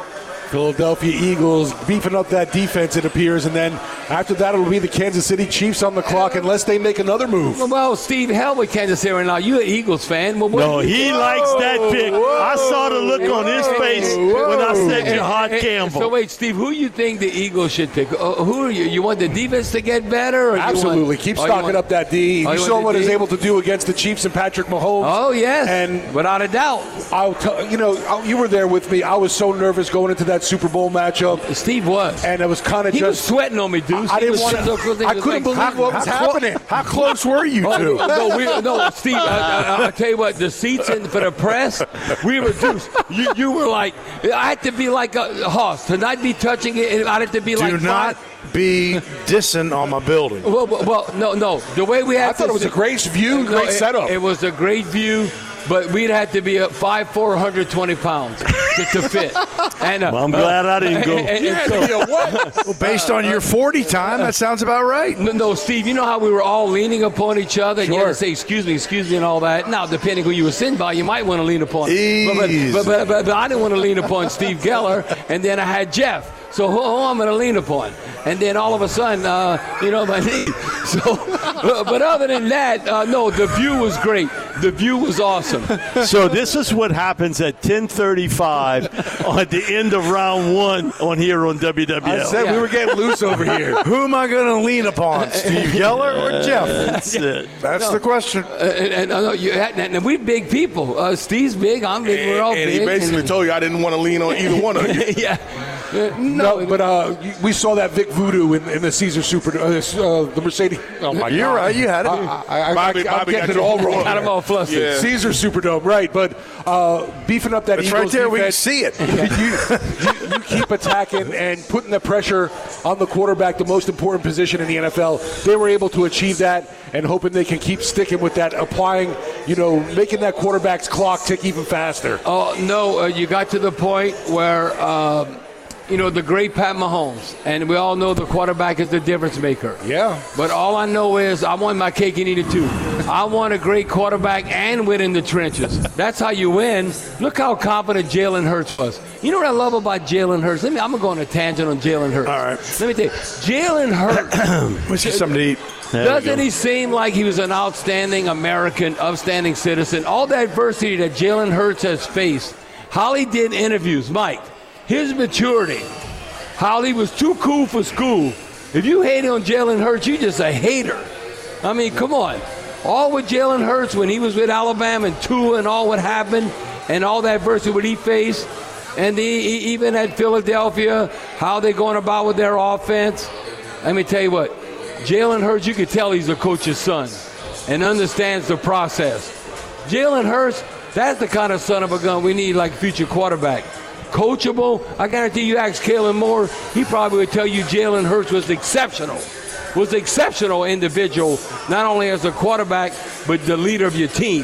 Philadelphia Eagles beefing up that defense, it appears, and then after that it'll be the Kansas City Chiefs on the clock unless they make another move. Well, Steve, hell with Kansas City right now. You're an Eagles fan. Well, what no, do you he think? likes that pick. Whoa, I saw the look on his face whoa. when I said And- Jahad and- Campbell. So wait, Steve, who you think the Eagles should pick? Uh, who are you? You want the defense to get better? Or Absolutely. You want, Keep or you stocking want- up that D. Oh, You you saw want what the he's D? able to do against the Chiefs and Patrick Mahomes. Oh, yes. And without a doubt. I'll tell you know, I- you were there with me. I was so nervous going into that Super Bowl matchup. Steve was. And it was kind of He just was sweating on me, dude. I He didn't was want so to. close. He I was couldn't like, believe how- what was how clo- happening. How close were you Oh, two? no, we, no, Steve. I, I, I'll tell you what. The seats in for the press, we were deuced. You, you were like, I had to be like a horse to not be touching it. And I had to be Do like. not five. be dissing on my building. Well, well, well, no, no. The way we had I thought to it was a great view, No, great it- setup. It was a great view, but we'd have to be at five, four hundred twenty pounds to, to fit. And uh, Well, I'm glad I didn't go. and- and- You and had so- to be a what? Well, based on your forty time, that sounds about right. No, no, Steve, you know how we were all leaning upon each other and you had Sure. to say, excuse me, excuse me, and all that? Now, depending who you were sitting by, you might want to lean upon. Easy. But, but, but, but, but I didn't want to lean upon Steve Geller, and then I had Jeff. So who, who I'm going to lean upon? And then all of a sudden, uh, you know, my knee. So, but, but other than that, uh, no, the view was great. The view was awesome. So this is what happens at ten thirty-five at the end of round one on here on W W L. I said we were getting loose over here. Who am I going to lean upon, Steve Geller or Jeff? That's it. That's No. the question. Uh, and, and, uh, no, you had, and we big people. Uh, Steve's big. I'm big. We're all and big. he basically and, told you I didn't want to lean on either one of you. yeah. Uh, No, but uh, we saw that Vic Voodoo in, in the Caesar Super, uh, uh, the Mercedes. Oh my You're God. right, you had it. I, I, I, Bobby- I, I'm Bobby getting got it you all wrong. wrong. Got him all flustered. Yeah. Caesar Superdome, right? But uh, beefing up that It's Eagles right there. We can defense, see it. you, you, you keep attacking and putting the pressure on the quarterback, the most important position in the N F L. They were able to achieve that, and hoping they can keep sticking with that, applying, you know, making that quarterback's clock tick even faster. Oh, no, uh, you got to the point where, um, you know, the great Pat Mahomes, and we all know the quarterback is the difference maker. Yeah. But all I know is I want my cake and eat it too. I want a great quarterback and win in the trenches. That's how you win. Look how confident Jalen Hurts was. You know what I love about Jalen Hurts? Let me, I'm going to go on a tangent on Jalen Hurts. All right. Let me tell you, Jalen Hurts. Let's get something to eat. There we Doesn't go. he seem like he was an outstanding American, upstanding citizen? All the adversity that Jalen Hurts has faced, how he did interviews, Mike, his maturity, how he was too cool for school. If you hate on Jalen Hurts, you're just a hater. I mean, come on. All with Jalen Hurts when he was with Alabama and Tua and all what happened and all that adversity what he faced. And he, he, even at Philadelphia, how they going about with their offense. Let me tell you what. Jalen Hurts, you can tell he's a coach's son and understands the process. Jalen Hurts, that's the kind of son of a gun we need like future quarterback. Coachable. I guarantee you ask Kalen Moore, he probably would tell you Jalen Hurts was exceptional. Was an exceptional individual, not only as a quarterback, but the leader of your team.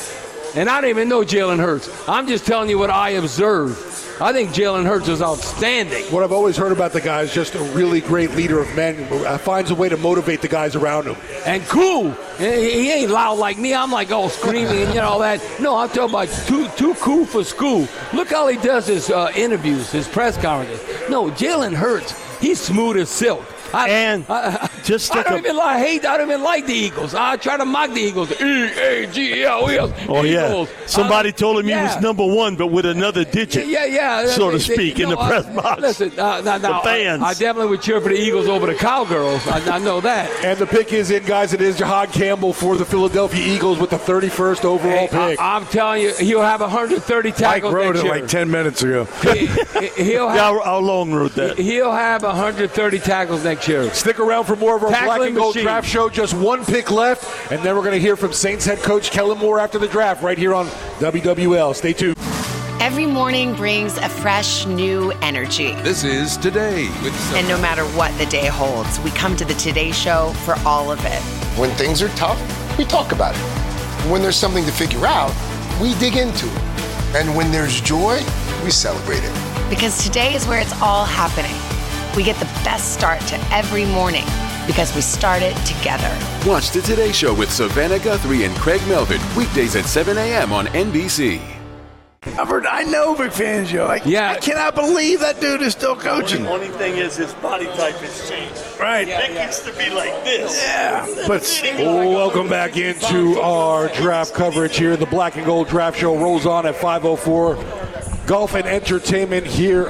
And I don't even know Jalen Hurts. I'm just telling you what I observed. I think Jalen Hurts is outstanding. What I've always heard about the guy is just a really great leader of men. Uh, finds a way to motivate the guys around him. And cool. He he ain't loud like me. I'm like all screaming and you know all that. No, I'm talking about too too cool for school. Look how he does his uh, interviews, his press conferences. No, Jalen Hurts, he's smooth as silk. I, And I, just I think don't of- even like hate. I don't even like the Eagles. I try to mock the Eagles. E A G L E S. Oh, yeah. Eagles. Somebody I- told him yeah. he was number one, but with another digit. Yeah, yeah. So to They- they- speak, in no, the press I- box. Listen, uh, now, now, The fans. I, I definitely would cheer for the Eagles over the Cowgirls. I, I know that. And the pick is in, guys. It is Jahad Campbell for the Philadelphia Eagles with the thirty-first overall Hey, pick. I, I'm telling you, he'll have one hundred thirty Mike tackles wrote next it year. like ten minutes ago. He, he'll Yeah, have, how long wrote that? he'll have one hundred thirty tackles next year. Stick around for more of our Tackling Black and Gold machine. Draft Show. Just one pick left, and then we're going to hear from Saints head coach Kellen Moore after the draft right here on W W L. Stay tuned. Every morning brings a fresh, new energy. This is Today with And no matter what the day holds, we come to the Today Show for all of it. When things are tough, we talk about it. When there's something to figure out, we dig into it. And when there's joy, we celebrate it. Because today is where it's all happening. We get the best start to every morning because we start it together. Watch the Today Show with Savannah Guthrie and Craig Melvin weekdays at seven a.m. on N B C. I've heard, I know Vic Fangio. I, Yeah. I cannot believe that dude is still coaching. The only thing is his body type has changed. Right. Vic used to be like this. Yeah. But Welcome back into our draft coverage here. The Black and Gold Draft Show rolls on at five oh four. Golf and entertainment here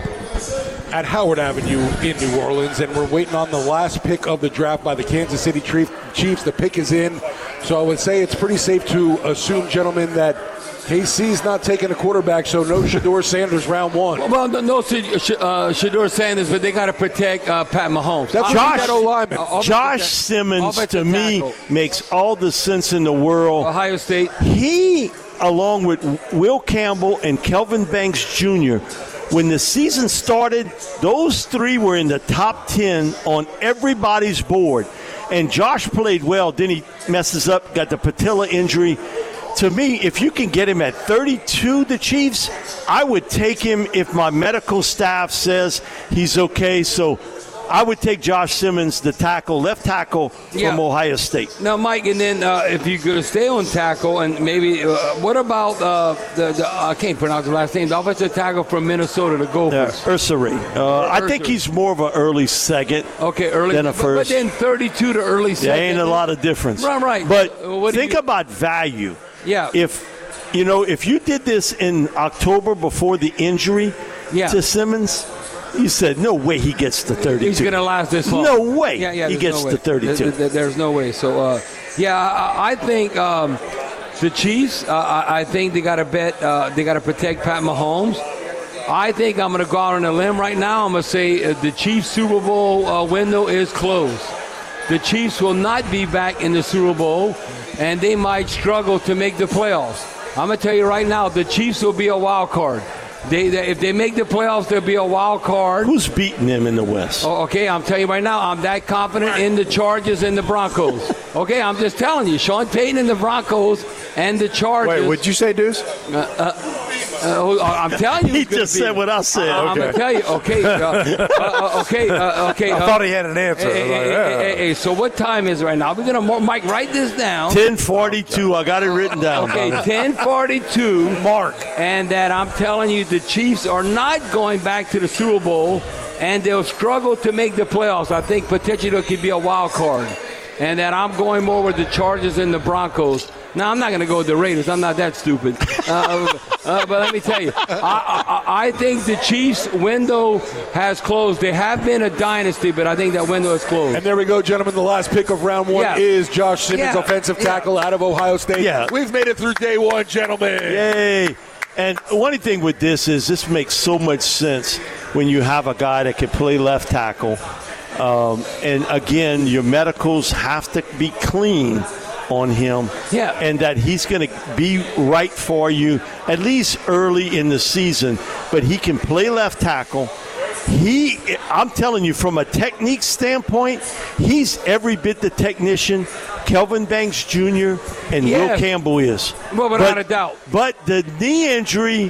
at Howard Avenue in New Orleans, and we're waiting on the last pick of the draft by the Kansas City Chiefs. The pick is in, so I would say it's pretty safe to assume, gentlemen, that K C's not taking a quarterback, so no Shedeur Sanders round one. Well, no, no uh, Shedeur Sanders, but they got to protect uh, Pat Mahomes. That's Josh, that O-lineman. uh, Josh Simmons, to me, tackle. makes all the sense in the world. Ohio State. He, along with Will Campbell and Kelvin Banks Junior, when the season started, those three were in the top ten on everybody's board. And Josh played well. Then he messes up, got the patella injury. To me, if you can get him at thirty-two, the Chiefs, I would take him if my medical staff says he's okay. So I would take Josh Simmons, the tackle, left tackle from Yeah. Ohio State. Now, Mike, and then uh, if you're going to stay on tackle, and maybe uh, what about uh, the, the I can't pronounce the last name, the offensive tackle from Minnesota, the Gophers? Uh, Ursary. Uh, I think he's more of an early second Okay, early. than a but, first. but then thirty-two to early There second. ain't a lot of difference. Right, right. But Uh, what do think you- about value. Yeah. If you know, if you did this in October before the injury Yeah. to Simmons, you said no way he gets to thirty-two. He's going to last this long. No way Yeah, yeah, he there's gets no to way. thirty-two. There- there- there's no way. So, uh, yeah, I, I think um, the Chiefs. Uh, I, I think they got to bet. Uh, they got to protect Pat Mahomes. I think I'm going to go out on a limb right now. I'm going to say uh, the Chiefs Super Bowl uh, window is closed. The Chiefs will not be back in the Super Bowl, and they might struggle to make the playoffs. I'm going to tell you right now, the Chiefs will be a wild card. They, they, if they make the playoffs, they'll be a wild card. Who's beating them in the West? Oh, okay, I'm telling you right now, I'm that confident in the Chargers and the Broncos. Okay, I'm just telling you, Sean Payton and the Broncos and the Chargers. Wait, what'd you say, Deuce? Uh, uh, uh, I'm telling you, He who's gonna just be- said what I said. Uh, I'm gonna tell you. Okay, uh, uh, uh, okay, uh, okay. I uh, thought he had an answer. Hey, I'm hey, like, hey, yeah. hey, hey, so what time is it right now? We're gonna, Mike, write this down. ten forty-two. I got it written down. Okay, brother. ten forty-two. Mark. And that I'm telling you, the Chiefs are not going back to the Super Bowl, and they'll struggle to make the playoffs. I think potentially it could be a wild card. And that I'm going more with the Chargers and the Broncos. Now, I'm not going to go with the Raiders. I'm not that stupid. Uh, uh, but let me tell you, I, I, I think the Chiefs' window has closed. They have been a dynasty, but I think that window is closed. And there we go, gentlemen. The last pick of round one Yeah. is Josh Simmons, Yeah. offensive Yeah. tackle out of Ohio State. Yeah. We've made it through day one, gentlemen. Yay. And one thing with this is this makes so much sense when you have a guy that can play left tackle. Um, and, again, your medicals have to be clean on him. Yeah. And that he's going to be right for you at least early in the season. But he can play left tackle. He, I'm telling you, from a technique standpoint, he's every bit the technician Kelvin Banks Junior and Yeah. Will Campbell is. Well, without a doubt. But the knee injury,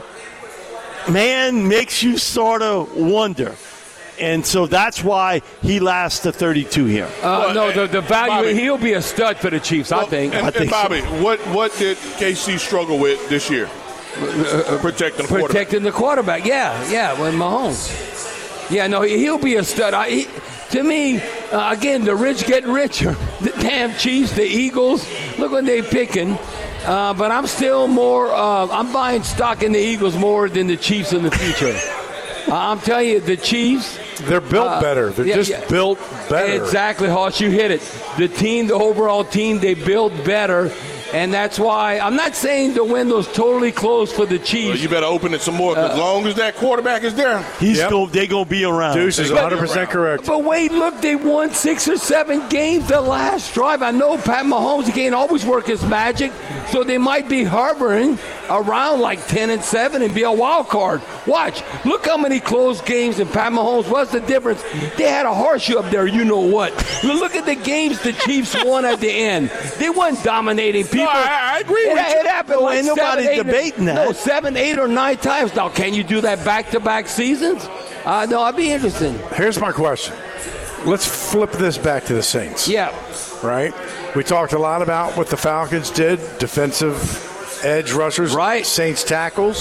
man, makes you sort of wonder. And so that's why he lasts to thirty-two here. Uh, Well, no, the, the value, Bobby- he'll be a stud for the Chiefs, I Well, think. And, I and think so. Bobby, what what did K C struggle with this year? Protecting the quarterback. Protecting the quarterback, yeah, yeah, with Mahomes. Yeah, no, he- he'll be a stud. I, he, to me, uh, again, the rich get richer. The damn Chiefs, the Eagles, look what they picking. Uh, but I'm still more, uh, I'm buying stock in the Eagles more than the Chiefs in the future. uh, I'm telling you, the Chiefs. They're built Uh, better. They're yeah, just yeah. built better. Exactly, Hoss, you hit it. The team, the overall team, they build better. And that's why I'm not saying the window's totally closed for the Well, Chiefs. you better open it some more. 'Cause as long as that quarterback is there, He's Yep. go, they going to be around. Deuce is They one got hundred percent around. correct. But wait, look, they won six or seven games the last drive. I know Pat Mahomes, he can't always work his magic, so they might be hovering around like ten and seven and be a wild card. Watch, look how many close games in Pat Mahomes. What's the difference? They had a horseshoe up there, you know what. Look at the games the Chiefs won at the end. They weren't dominating people. No, I- I agree it, with you. It happened No, like ain't nobody seven, eight, debating that. No, seven, eight, or nine times. Now, can you do that back-to-back seasons? Uh, no, I'd be interested. Here's my question. Let's flip this back to the Saints. Yeah. Right? We talked a lot about what the Falcons did, defensive edge rushers, Right. Saints tackles.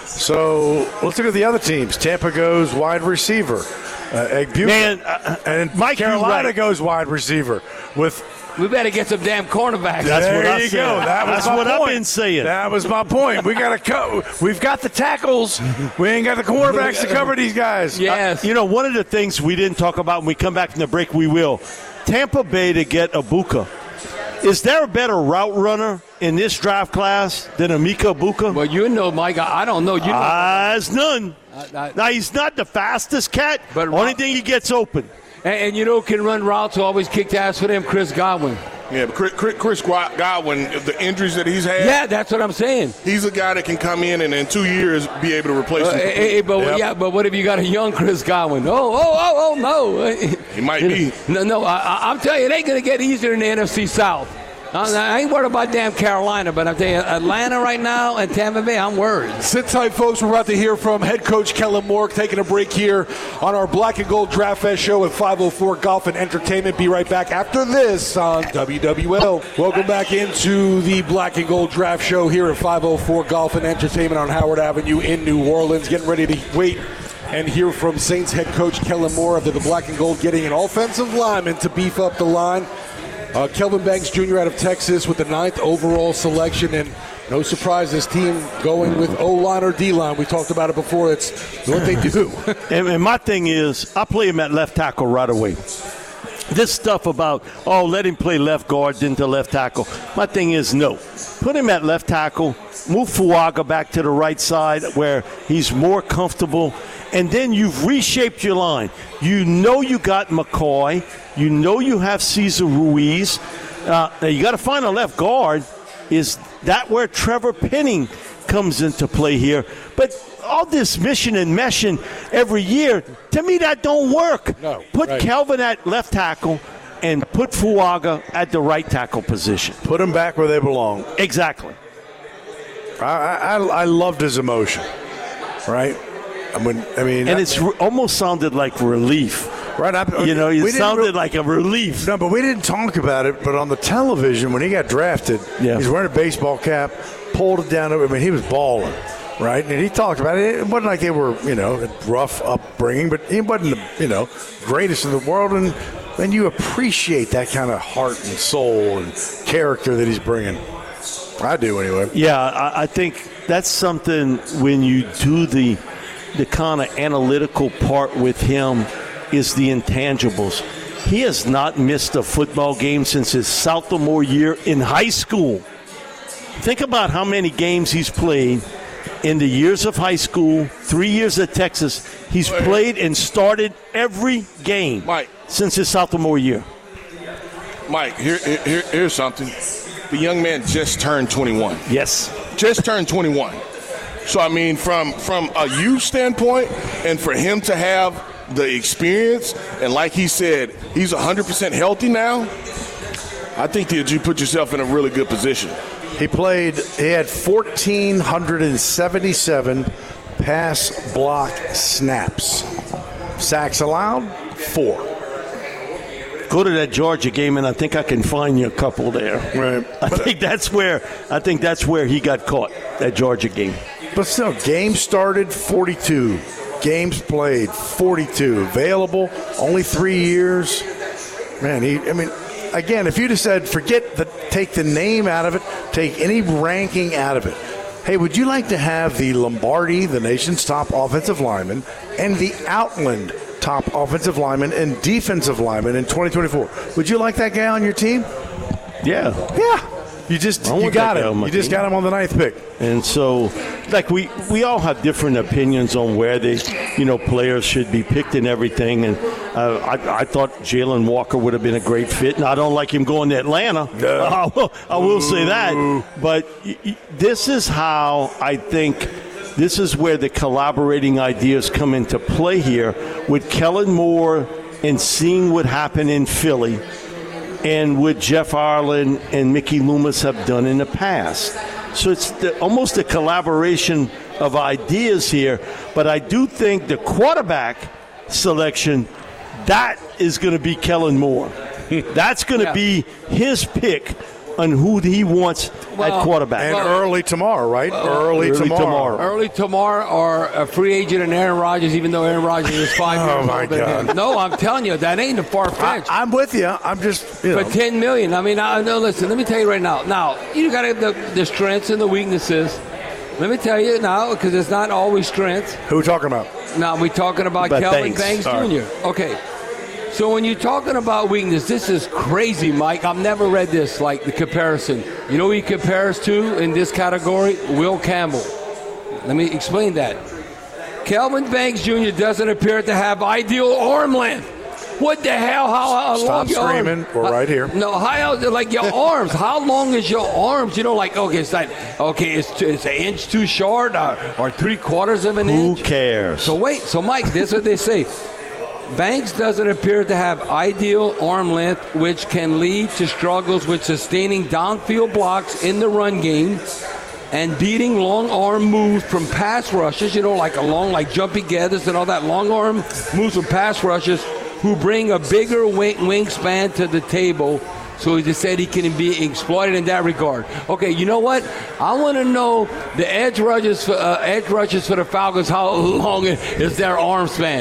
So let's look at the other teams. Tampa goes wide receiver. Uh, Egbuka. Man, uh, and Mike, you're Carolina right. goes wide receiver with. We better get some damn cornerbacks. That's there what I you said. go. That was That's my what point. I've been saying. That was my point. We got to co- We've got the tackles. We ain't got the quarterbacks to cover these guys. Yes. Uh, you know, one of the things we didn't talk about when we come back from the break, we will. Tampa Bay to get Ibuka. Is there a better route runner in this draft class than Emeka Ibuka? Well, you know, Mike, I don't know. You know. Uh, there's none. I, I, now, he's not the fastest cat, but only thing he gets open. And, and you know, can run routes, who always kicked ass for them, Chris Godwin. Yeah, but Chris, Chris Godwin, the injuries that he's had. Yeah, that's what I'm saying. He's a guy that can come in and in two years be able to replace Uh, him. hey, hey, but Yep. yeah, but what if you got a young Chris Godwin? Oh, oh, oh, oh, no. He might be. No, no. I, I- I'm telling you, it ain't gonna get easier in the N F C South. I, I ain't worried about damn Carolina, but I'm telling you, Atlanta right now and Tampa Bay, I'm worried. Sit tight, folks. We're about to hear from head coach Kellen Moore, taking a break here on our Black and Gold Draft Fest show at five oh four Golf and Entertainment. Be right back after this on W W L. Welcome back into the Black and Gold Draft show here at five oh four Golf and Entertainment on Howard Avenue in New Orleans. Getting ready to wait and hear from Saints head coach Kellen Moore after the Black and Gold getting an offensive lineman to beef up the line. Uh, Kelvin Banks Junior out of Texas with the ninth overall selection, and no surprise, this team going with O-line or D-line. We talked about it before. It's what they do. and, and my thing is, I play him at left tackle right away. This stuff about, oh, let him play left guard, then to left tackle. My thing is, no. Put him at left tackle, move Fuaga back to the right side where he's more comfortable, and then you've reshaped your line. You know you got McCoy. You know you have Cesar Ruiz. Uh, now you got to find a left guard. Is that where Trevor Penning comes into play here? But all this mission and meshing every year, to me that don't work. No, put right. Kelvin at left tackle and put Fuaga at the right tackle position. Put them back where they belong. Exactly. I I, I loved his emotion, right? I mean, I mean, and it's re- almost sounded like relief. Right, I, you know, we it didn't sounded re- like a relief. No, but we didn't talk about it. But on the television, when he got drafted, Yeah. he's wearing a baseball cap, pulled it down. I mean, he was balling, right? And he talked about it. It wasn't like they were, you know, rough upbringing, but he wasn't the, you know, greatest in the world. And then you appreciate that kind of heart and soul and character that he's bringing. I do, anyway. Yeah, I, I think that's something when you do the the kind of analytical part with him is the intangibles. He has not missed a football game since his sophomore year in high school. Think about how many games he's played in the years of high school, three years at Texas. He's played and started every game Mike. since his sophomore year. Mike, here, here, here's something. The young man just turned twenty-one. Yes. Just turned twenty-one. So, I mean, from, from a youth standpoint, and for him to have the experience, and like he said, he's one hundred percent healthy now, I think that you put yourself in a really good position. He played, he had one thousand four hundred seventy-seven pass block snaps. Sacks allowed, four. Go to that Georgia game, and I think I can find you a couple there. Right. I think that's where I think that's where he got caught, that Georgia game. But still, games started, forty-two. Games played, forty-two. Available, only three years. Man, he, I mean, again, if you'd have said, forget the, take the name out of it, take any ranking out of it. Hey, would you like to have the Lombardi, the nation's top offensive lineman, and the Outland top offensive lineman and defensive lineman in twenty twenty-four? Would you like that guy on your team? Yeah. Yeah. You just I you want got that guy on him. my You just team. got him on the ninth pick. And so, like, we, we all have different opinions on where they, you know, players should be picked and everything. And uh, I, I thought Jalen Walker would have been a great fit. And I don't like him going to Atlanta. No. I, will, I will say that. But y- y- this is how I think this is where the collaborating ideas come into play here with Kellen Moore and seeing what happened in Philly and what Jeff Ireland and Mickey Loomis have done in the past. So it's the, almost a collaboration of ideas here. But I do think the quarterback selection, that is going to be Kellen Moore. That's going to Yeah. be his pick on who he wants Well, at quarterback. And early tomorrow, right? early, early tomorrow. tomorrow. Early tomorrow, or a free agent and Aaron Rodgers, even though Aaron Rodgers is five Oh, years my older than God. him. No, I'm telling you, that ain't a far I, fetch. I'm with you. I'm just, you know. For ten million dollars. I mean, I, no, listen, let me tell you right now. Now, you got to have the, the strengths and the weaknesses. Let me tell you now, because it's not always strengths. Who are we talking about? Now, we're talking about About Kelvin Banks. Banks, Sorry. Junior Okay. So when you're talking about weakness, this is crazy, Mike. I've never read this, like the comparison. You know who he compares to in this category? Will Campbell. Let me explain that. Kelvin Banks, Junior doesn't appear to have ideal arm length. What the hell? How, how Stop long your screaming. arms? We're right here. No, how like your arms? How long is your arms? You know, like okay, it's like okay, it's two, it's an inch too short, or, or three quarters of an Who inch. cares? So wait, so Mike, this is what they say. Banks doesn't appear to have ideal arm length, which can lead to struggles with sustaining downfield blocks in the run game and beating long arm moves from pass rushers, you know, like a long, like jumpy gathers and all that long arm moves from pass rushers who bring a bigger wing, wingspan to the table. So he just said he can be exploited in that regard. Okay, you know what? I want to know the edge rushers for uh, edge rushers for the Falcons. How long is their arm span?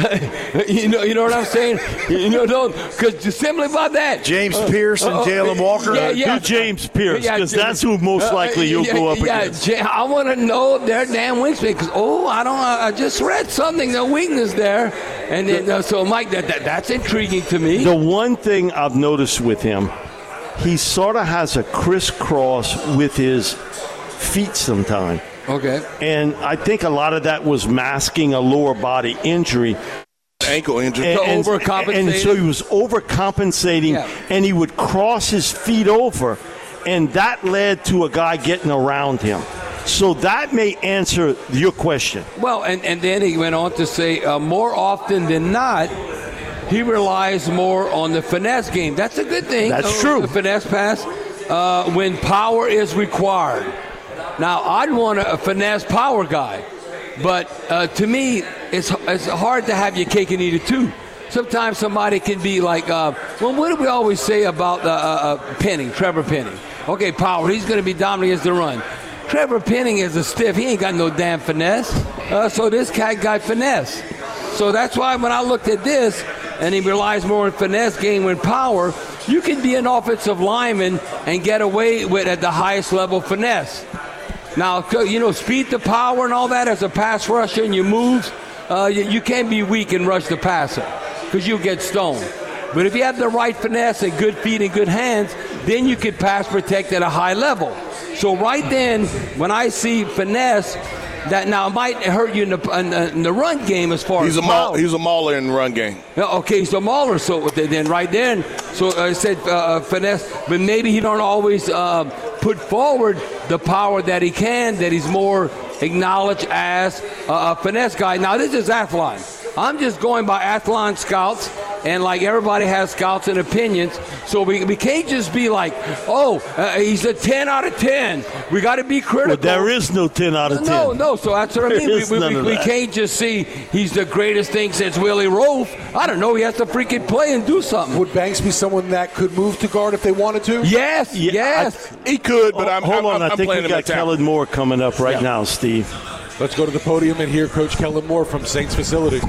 you know, you know what I'm saying? You know, because simply about that, James Pierce and uh, uh, Jalen Walker. Yeah, yeah. Do James Pierce, Yeah, because James- that's who most likely you'll yeah, go up yeah, against. Ja- I want to know their damn wingspan because oh, I don't. I just read something, the weakness there, and then, uh, so Mike, that, that that's intriguing to me. The one thing I've noticed with him, he sort of has a crisscross with his feet sometimes. Okay. And I think a lot of that was masking a lower body injury. Ankle injury. And, So and- overcompensating? and so he was overcompensating, Yeah. and he would cross his feet over, and that led to a guy getting around him. So that may answer your question. Well, and, and then he went on to say, uh, more often than not, he relies more on the finesse game. That's a good thing. That's uh, true. The finesse pass uh, when power is required. Now, I'd want a, a finesse power guy, but uh, to me, it's it's hard to have your cake and eat it too. Sometimes somebody can be like, uh, well, what do we always say about uh, uh, Penning, Trevor Penning? Okay, power, he's going to be dominant against the run. Trevor Penning is a stiff. He ain't got no damn finesse. Uh, so this guy got finesse. So that's why when I looked at this, and he relies more on finesse game than power, you can be an offensive lineman and get away with at the highest level finesse. Now, you know, speed to power and all that as a pass rusher and your moves, uh, you, you can't be weak and rush the passer because you'll get stoned. But if you have the right finesse and good feet and good hands, then you can pass protect at a high level. So right then, when I see finesse, that now it might hurt you in the, in the, in the run game as far He's as a maul, power. he's a mauler in the run game. Yeah, okay, so Mauler, so then right then, so I said uh, finesse, but maybe he don't always uh, put forward the power that he can, that he's more acknowledged as a, a finesse guy. Now, this is Athlon. I'm just going by Athlon scouts, and like everybody has scouts and opinions, so we, we can't just be like, oh, uh, he's a ten out of ten. We got to be critical. Well, there is no ten out of ten. No, no, so that's what I mean. There We, is we, none we, of we that. can't just see he's the greatest thing since Willie Roaf. I don't know. He has to freaking play and do something. Would Banks be someone that could move to guard if they wanted to? Yes, Yeah, yes. He could, but I'm, Hold I'm, on, I'm I think playing we him got at town. Kellen Moore coming up right Yeah. now, Steve. Let's go to the podium and hear Coach Kellen Moore from Saints facility.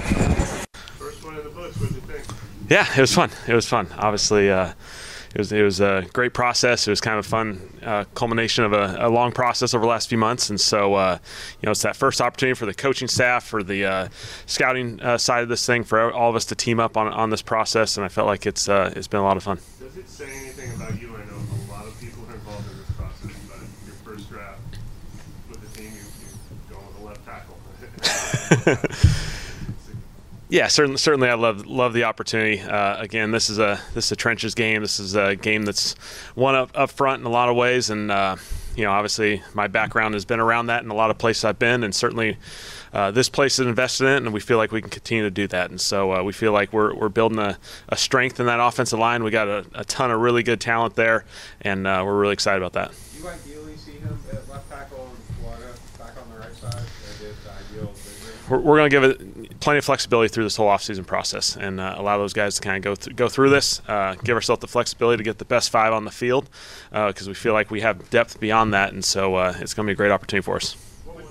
Yeah, it was fun. It was fun. Obviously, uh, it was it was a great process. It was kind of a fun uh, culmination of a, a long process over the last few months. And so, uh, you know, it's that first opportunity for the coaching staff, for the uh, scouting uh, side of this thing, for all of us to team up on on this process. And I felt like it's uh, it's been a lot of fun. Does it say anything about you? I know a lot of people are involved in this process, but your first draft with the team, you, you go with the left tackle. Yeah, certainly. Certainly, I love love the opportunity. Uh, again, this is a this is a trenches game. This is a game that's won up up front in a lot of ways, and uh, you know, obviously, my background has been around that in a lot of places I've been, and certainly, uh, this place is invested in it, and we feel like we can continue to do that. And so, uh, we feel like we're we're building a, a strength in that offensive line. We got a, a ton of really good talent there, and uh, we're really excited about that. You ideally see him at left tackle in Florida, back on the right side? We're, we're going to give it plenty of flexibility through this whole offseason process and uh, allow those guys to kind of go th- go through this, uh, give ourselves the flexibility to get the best five on the field because uh, we feel like we have depth beyond that, and so uh, it's going to be a great opportunity for us.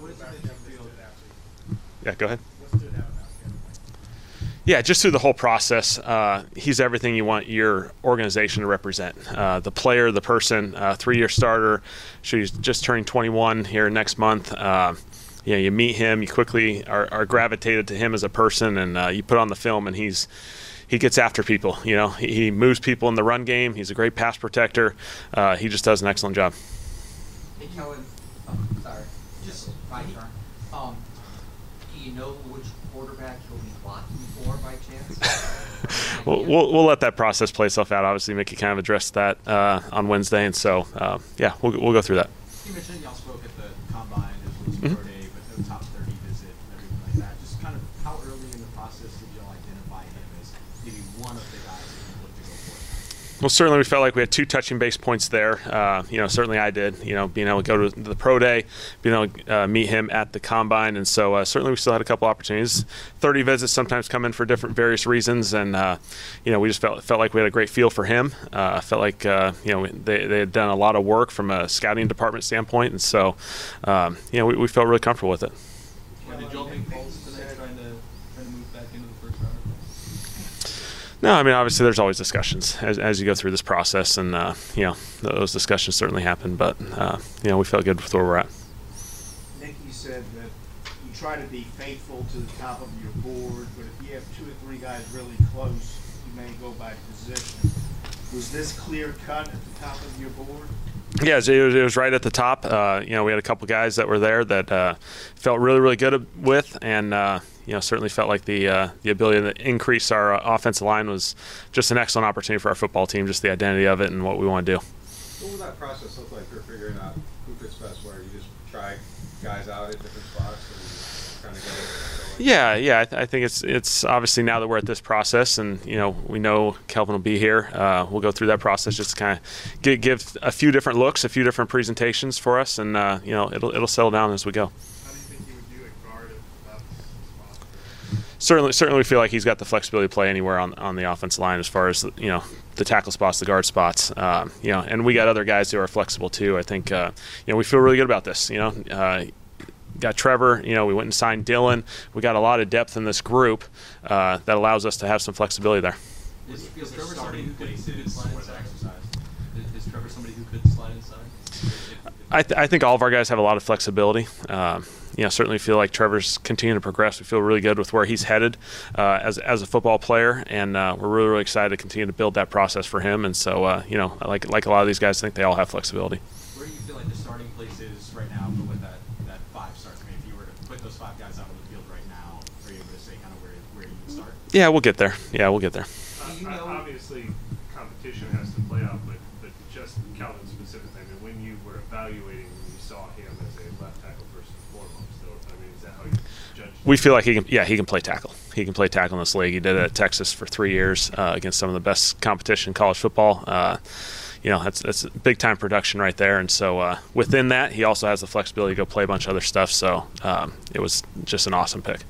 Yeah, go ahead. Yeah, just through the whole process, uh, he's everything you want your organization to represent. Uh, the player, the person, uh, three-year starter. She's just turning twenty-one here next month. Uh, you know, you meet him, you quickly are, are gravitated to him as a person, and uh, you put on the film, and he's he gets after people. You know, he, he moves people in the run game. He's a great pass protector. Uh, he just does an excellent job. Hey, Kellen. Oh, sorry, just my turn. Um, do you know which quarterback he'll be blocking for by chance? We'll, we'll we'll let that process play itself out. Obviously, Mickey kind of addressed that uh, on Wednesday, and so uh, yeah, we'll we'll go through that. You mentioned y'all spoke at the combine as well as mm-hmm. pro day, but no top thirty visit and everything like that. Just kind of how early in the process did y'all identify him as maybe one of the guys that you look to go for? Well, certainly we felt like we had two touching base points there. Uh, you know, certainly I did. You know, being able to go to the pro day, being able to uh, meet him at the combine, and so uh, certainly we still had a couple opportunities. thirty visits sometimes come in for different various reasons, and uh, you know, we just felt felt like we had a great feel for him. Uh, felt like uh, you know they they had done a lot of work from a scouting department standpoint, and so um, you know we, we felt really comfortable with it. Did y'all make calls today trying to trying to move back into the first round? No, I mean, obviously there's always discussions as, as you go through this process, and, uh, you know, those discussions certainly happen, but, uh, you know, we felt good with where we're at. Nick, you said that you try to be faithful to the top of your board, but if you have two or three guys really close, you may go by position. Was this clear cut at the top of your board? Yeah, it was, it was right at the top. Uh, you know, we had a couple guys that were there that uh, felt really, really good with, and uh, you know, certainly felt like the uh, the ability to increase our uh, offensive line was just an excellent opportunity for our football team, just the identity of it and what we want to do. What will that process look like for figuring out who fits best where? You just try guys out at different spots and kind of get it? Yeah, yeah, I, th- I think it's it's obviously now that we're at this process, and you know we know Kelvin will be here. Uh, we'll go through that process just to kind of give, give a few different looks, a few different presentations for us, and uh, you know it'll it'll settle down as we go. How do you think he would do at guard if that's possible? Certainly, certainly, we feel like he's got the flexibility to play anywhere on on the offensive line as far as you know the tackle spots, the guard spots. Um, you know, and we got other guys who are flexible too. I think uh, you know we feel really good about this. You know. Uh, Got Trevor, you know, we went and signed Dylan. We got a lot of depth in this group uh, that allows us to have some flexibility there. Is, is Trevor somebody who could, who could slide inside? Is, is Trevor somebody who could slide inside? I, th- I think all of our guys have a lot of flexibility. Um, you know, certainly feel like Trevor's continuing to progress. We feel really good with where he's headed uh, as as a football player, and uh, we're really, really excited to continue to build that process for him. And so, uh, you know, like like a lot of these guys, I think they all have flexibility. Where do you feel like the starting place is right now, but with that? Five guys out on the field right now, are you able to say kind of where, where you would start? Yeah, we'll get there. Yeah, we'll get there. Uh, you know, obviously, competition has to play out, but, but just Calvin specifically, I mean, when you were evaluating, when you saw him as a left tackle first and foremost, so, I mean, is that how you judge? We feel like he can, yeah, he can play tackle. He can play tackle in this league. He did it at Texas for three years uh, against some of the best competition in college football. Uh, You know, that's that's big time production right there, and so uh, within that, he also has the flexibility to go play a bunch of other stuff. So um, it was just an awesome pick.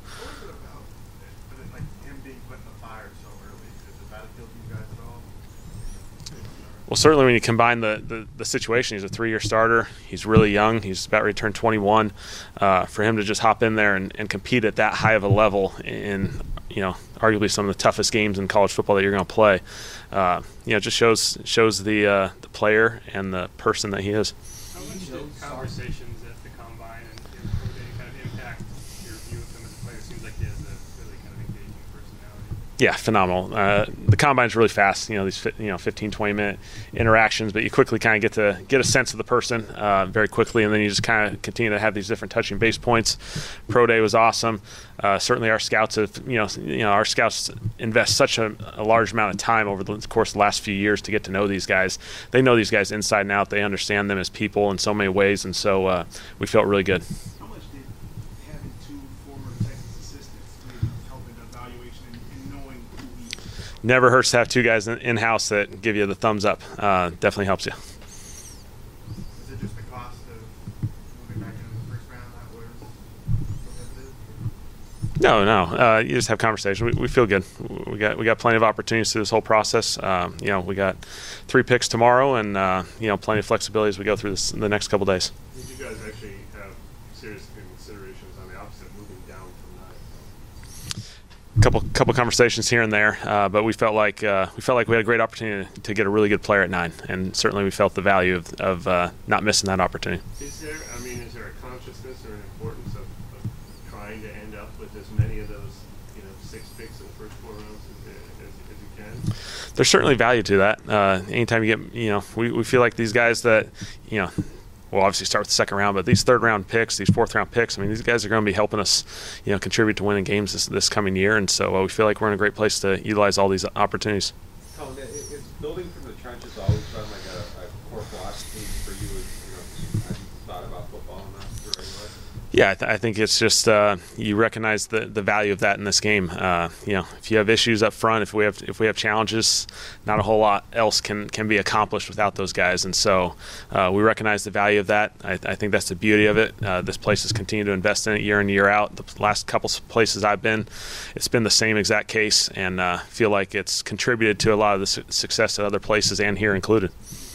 Well, certainly when you combine the, the, the situation, he's a three-year starter. He's really young. He's about ready to turn twenty-one. Uh, for him to just hop in there and, and compete at that high of a level in, you know, arguably some of the toughest games in college football that you're going to play, uh, you know, just shows shows the uh, the player and the person that he is. How much did conversations at the combine and in pro day kind of impact your view of him as a player? It seems like he has a really kind of engaging personality. Yeah, phenomenal. Uh, the combine's really fast. You know, these you know fifteen, twenty minute interactions, but you quickly kind of get to get a sense of the person uh, very quickly, and then you just kind of continue to have these different touching base points. Pro day was awesome. Uh, certainly, our scouts have you know you know our scouts invest such a, a large amount of time over the course of the last few years to get to know these guys. They know these guys inside and out. They understand them as people in so many ways, and so uh, we felt really good. How much did having two former Texas assistants maybe help in the evaluation and, and knowing who he is? Never hurts to have two guys in house that give you the thumbs up. Uh, definitely helps you. Is it just the cost of moving back into the first round? That was No, no. Uh, you just have conversation. We, we feel good. We got we got plenty of opportunities through this whole process. Um, you know, we got three picks tomorrow, and uh, you know, plenty of flexibility as we go through this the next couple days. Did you guys actually have serious considerations on the opposite, moving down from nine? Couple couple conversations here and there, uh, but we felt like uh, we felt like we had a great opportunity to get a really good player at nine, and certainly we felt the value of, of uh, not missing that opportunity. Is there, I mean, is there a consciousness or an importance of, of trying to end up with as many of those, you know, six picks in the first four rounds as, as, as you can? There's certainly value to that. Uh, anytime you get, you know, we, we feel like these guys that, you know, we'll obviously start with the second round, but these third round picks, these fourth round picks, I mean, these guys are going to be helping us, you know, contribute to winning games this, this coming year. And so uh, we feel like we're in a great place to utilize all these opportunities. Colin, is building from the trenches always been like a, a core philosophy for you? You know, have you thought about football in that your life? Yeah, I, th- I think it's just uh, you recognize the, the value of that in this game. Uh, you know, if you have issues up front, if we have if we have challenges, not a whole lot else can, can be accomplished without those guys. And so uh, we recognize the value of that. I, I think that's the beauty of it. Uh, this place has continued to invest in it year in, year out. The last couple places I've been, it's been the same exact case, and uh, feel like it's contributed to a lot of the su- success at other places and here included.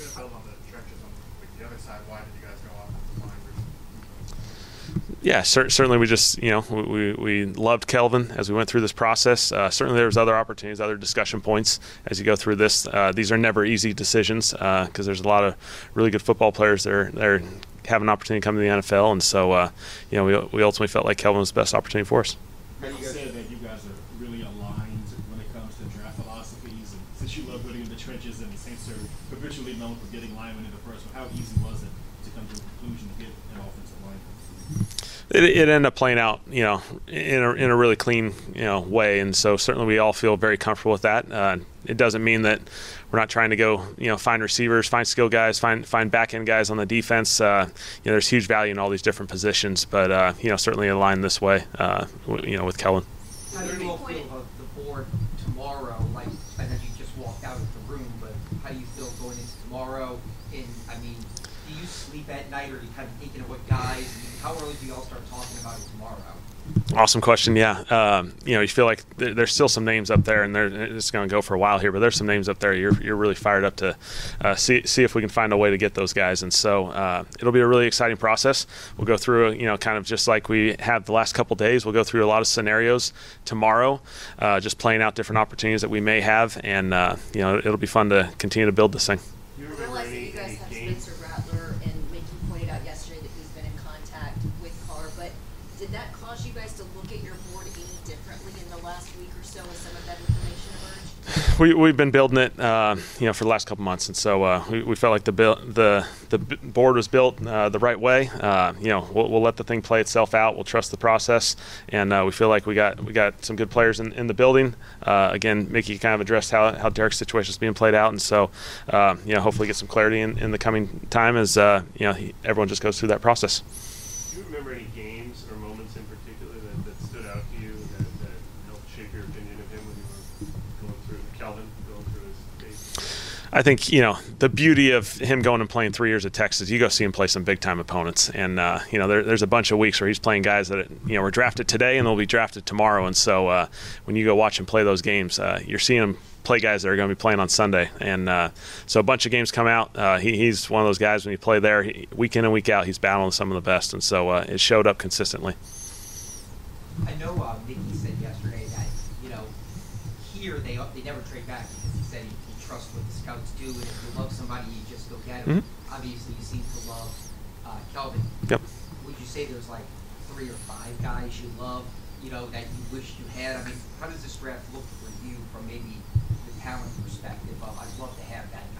Yeah, cer- certainly we just, you know, we, we loved Kelvin as we went through this process. Uh, certainly there was other opportunities, other discussion points as you go through this. Uh, these are never easy decisions because uh, there's a lot of really good football players that are, that are have an opportunity to come to the N F L. And so, uh, you know, we, we ultimately felt like Kelvin was the best opportunity for us. You said that you guys are really aligned when it comes to draft philosophies. And since you love winning in the trenches and the Saints are habitually known for getting linemen in the first one, how easy was it to come to a conclusion to get an offensive lineman? It, it ended up playing out, you know, in a, in a really clean, you know, way, and so certainly we all feel very comfortable with that. Uh, it doesn't mean that we're not trying to go, you know, find receivers, find skill guys, find find back end guys on the defense. Uh, you know, there's huge value in all these different positions, but uh, you know, certainly aligned this way, uh, w- you know, with Kelvin. How do you all feel about the board tomorrow? Like, I know you just walked out of the room, but how do you feel going into tomorrow? And I mean, do you sleep at night, or are you kind of thinking of what guys? I mean, how early do you all start talking about it tomorrow? Awesome question. Yeah, um, you know, you feel like th- there's still some names up there, and they're, it's going to go for a while here. But there's some names up there. You're you're really fired up to uh, see see if we can find a way to get those guys. And so uh, it'll be a really exciting process. We'll go through, you know, kind of just like we have the last couple days. We'll go through a lot of scenarios tomorrow, uh, just playing out different opportunities that we may have, and uh, you know, it'll be fun to continue to build this thing. I realize that you guys have Spencer Rattler, and Mickey pointed out yesterday that he's been in contact with Carr, but did that cause you guys to look at your board any differently in the last week or so as some of that information emerged? We, we've been building it, uh, you know, for the last couple months, and so uh, we, we felt like the build, the the board was built uh, the right way. Uh, you know, we'll, we'll let the thing play itself out. We'll trust the process, and uh, we feel like we got we got some good players in, in the building. Uh, again, Mickey kind of addressed how how Derek's situation is being played out, and so uh, you know, hopefully get some clarity in, in the coming time as uh, you know, he, everyone just goes through that process. Do you remember any games or moments in particular that, that stood out to you that, that helped shape your opinion of him when you were going through Kelvin, going through his days? I think, you know, the beauty of him going and playing three years at Texas, you go see him play some big-time opponents. And, uh, you know, there, there's a bunch of weeks where he's playing guys that, you know, were drafted today and they'll be drafted tomorrow. And so uh, when you go watch him play those games, uh, you're seeing him play guys that are going to be playing on Sunday. And uh, so a bunch of games come out. Uh, he, he's one of those guys when you play there, he, week in and week out, he's battling some of the best. And so uh, it showed up consistently. I know uh, Mickey said yesterday that, you know, here they they never trade back because he said he, he trusts what the scouts do, and if you love somebody, you just go get them. Mm-hmm. Obviously, you seem to love uh, Kelvin. Yep. Would you say there's like three or five guys you love, you know, that you wish you had? I mean, how does this draft look for you from maybe the talent perspective of, I'd love to have that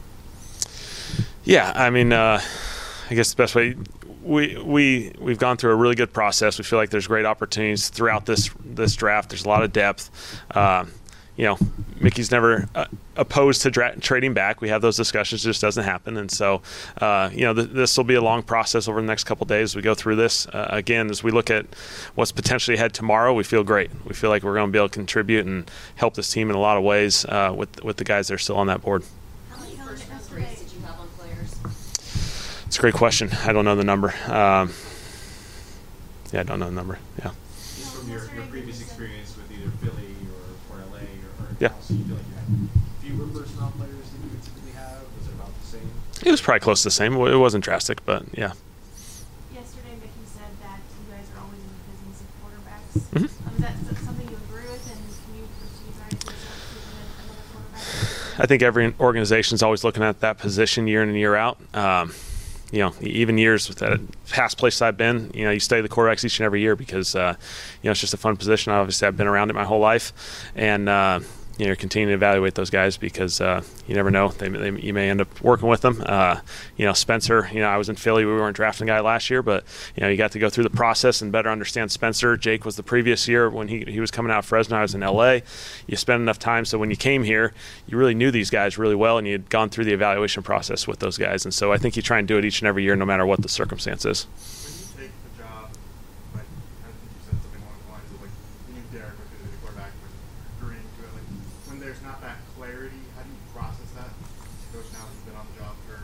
guy? Yeah, I mean, uh, I guess the best way, we we we've gone through a really good process. We feel like there's great opportunities throughout this this draft. There's a lot of depth. Uh, you know, Mickey's never uh, opposed to dra- trading back. We have those discussions; it just doesn't happen. And so, uh, you know, th- this will be a long process over the next couple of days. We go through this uh, again as we look at what's potentially ahead tomorrow. We feel great. We feel like we're going to be able to contribute and help this team in a lot of ways uh, with with the guys that are still on that board. How many first round grades did you have on players? It's a great question. I don't know the number. Um, yeah, I don't know the number. Yeah. Just from your, your previous experience with either Philly or, or L A or, or Yeah. Dallas, you feel like you had fewer personnel players than you would typically have? Was it about the same? It was probably close to the same. It wasn't drastic, but yeah. Yesterday, Mickey said that you guys are always in the business of quarterbacks. Mhm. Um, is that s- something you agree with, and can you foresee trying to substitute another quarterback? I think every organization is always looking at that position year in and year out. Um, you know, even years with that past place I've been, you know, you study the quarterbacks each and every year because, uh, you know, it's just a fun position. Obviously, I've been around it my whole life, and uh, you know, you're continuing to evaluate those guys because uh, you never know. They, they, you may end up working with them. Uh, you know, Spencer, you know, I was in Philly. We weren't drafting a guy last year, but, you know, you got to go through the process and better understand Spencer. Jake was the previous year when he, he was coming out of Fresno. I was in L A. You spent enough time, so when you came here, you really knew these guys really well, and you had gone through the evaluation process with those guys. And so I think you try and do it each and every year no matter what the circumstance is. When you take the job, like, I think you said something along the lines of, like, you knew Derek was going to be the quarterback, but agreeing to it, like, when there's not that clarity, how do you process that? Coach, now that you've been on the job for a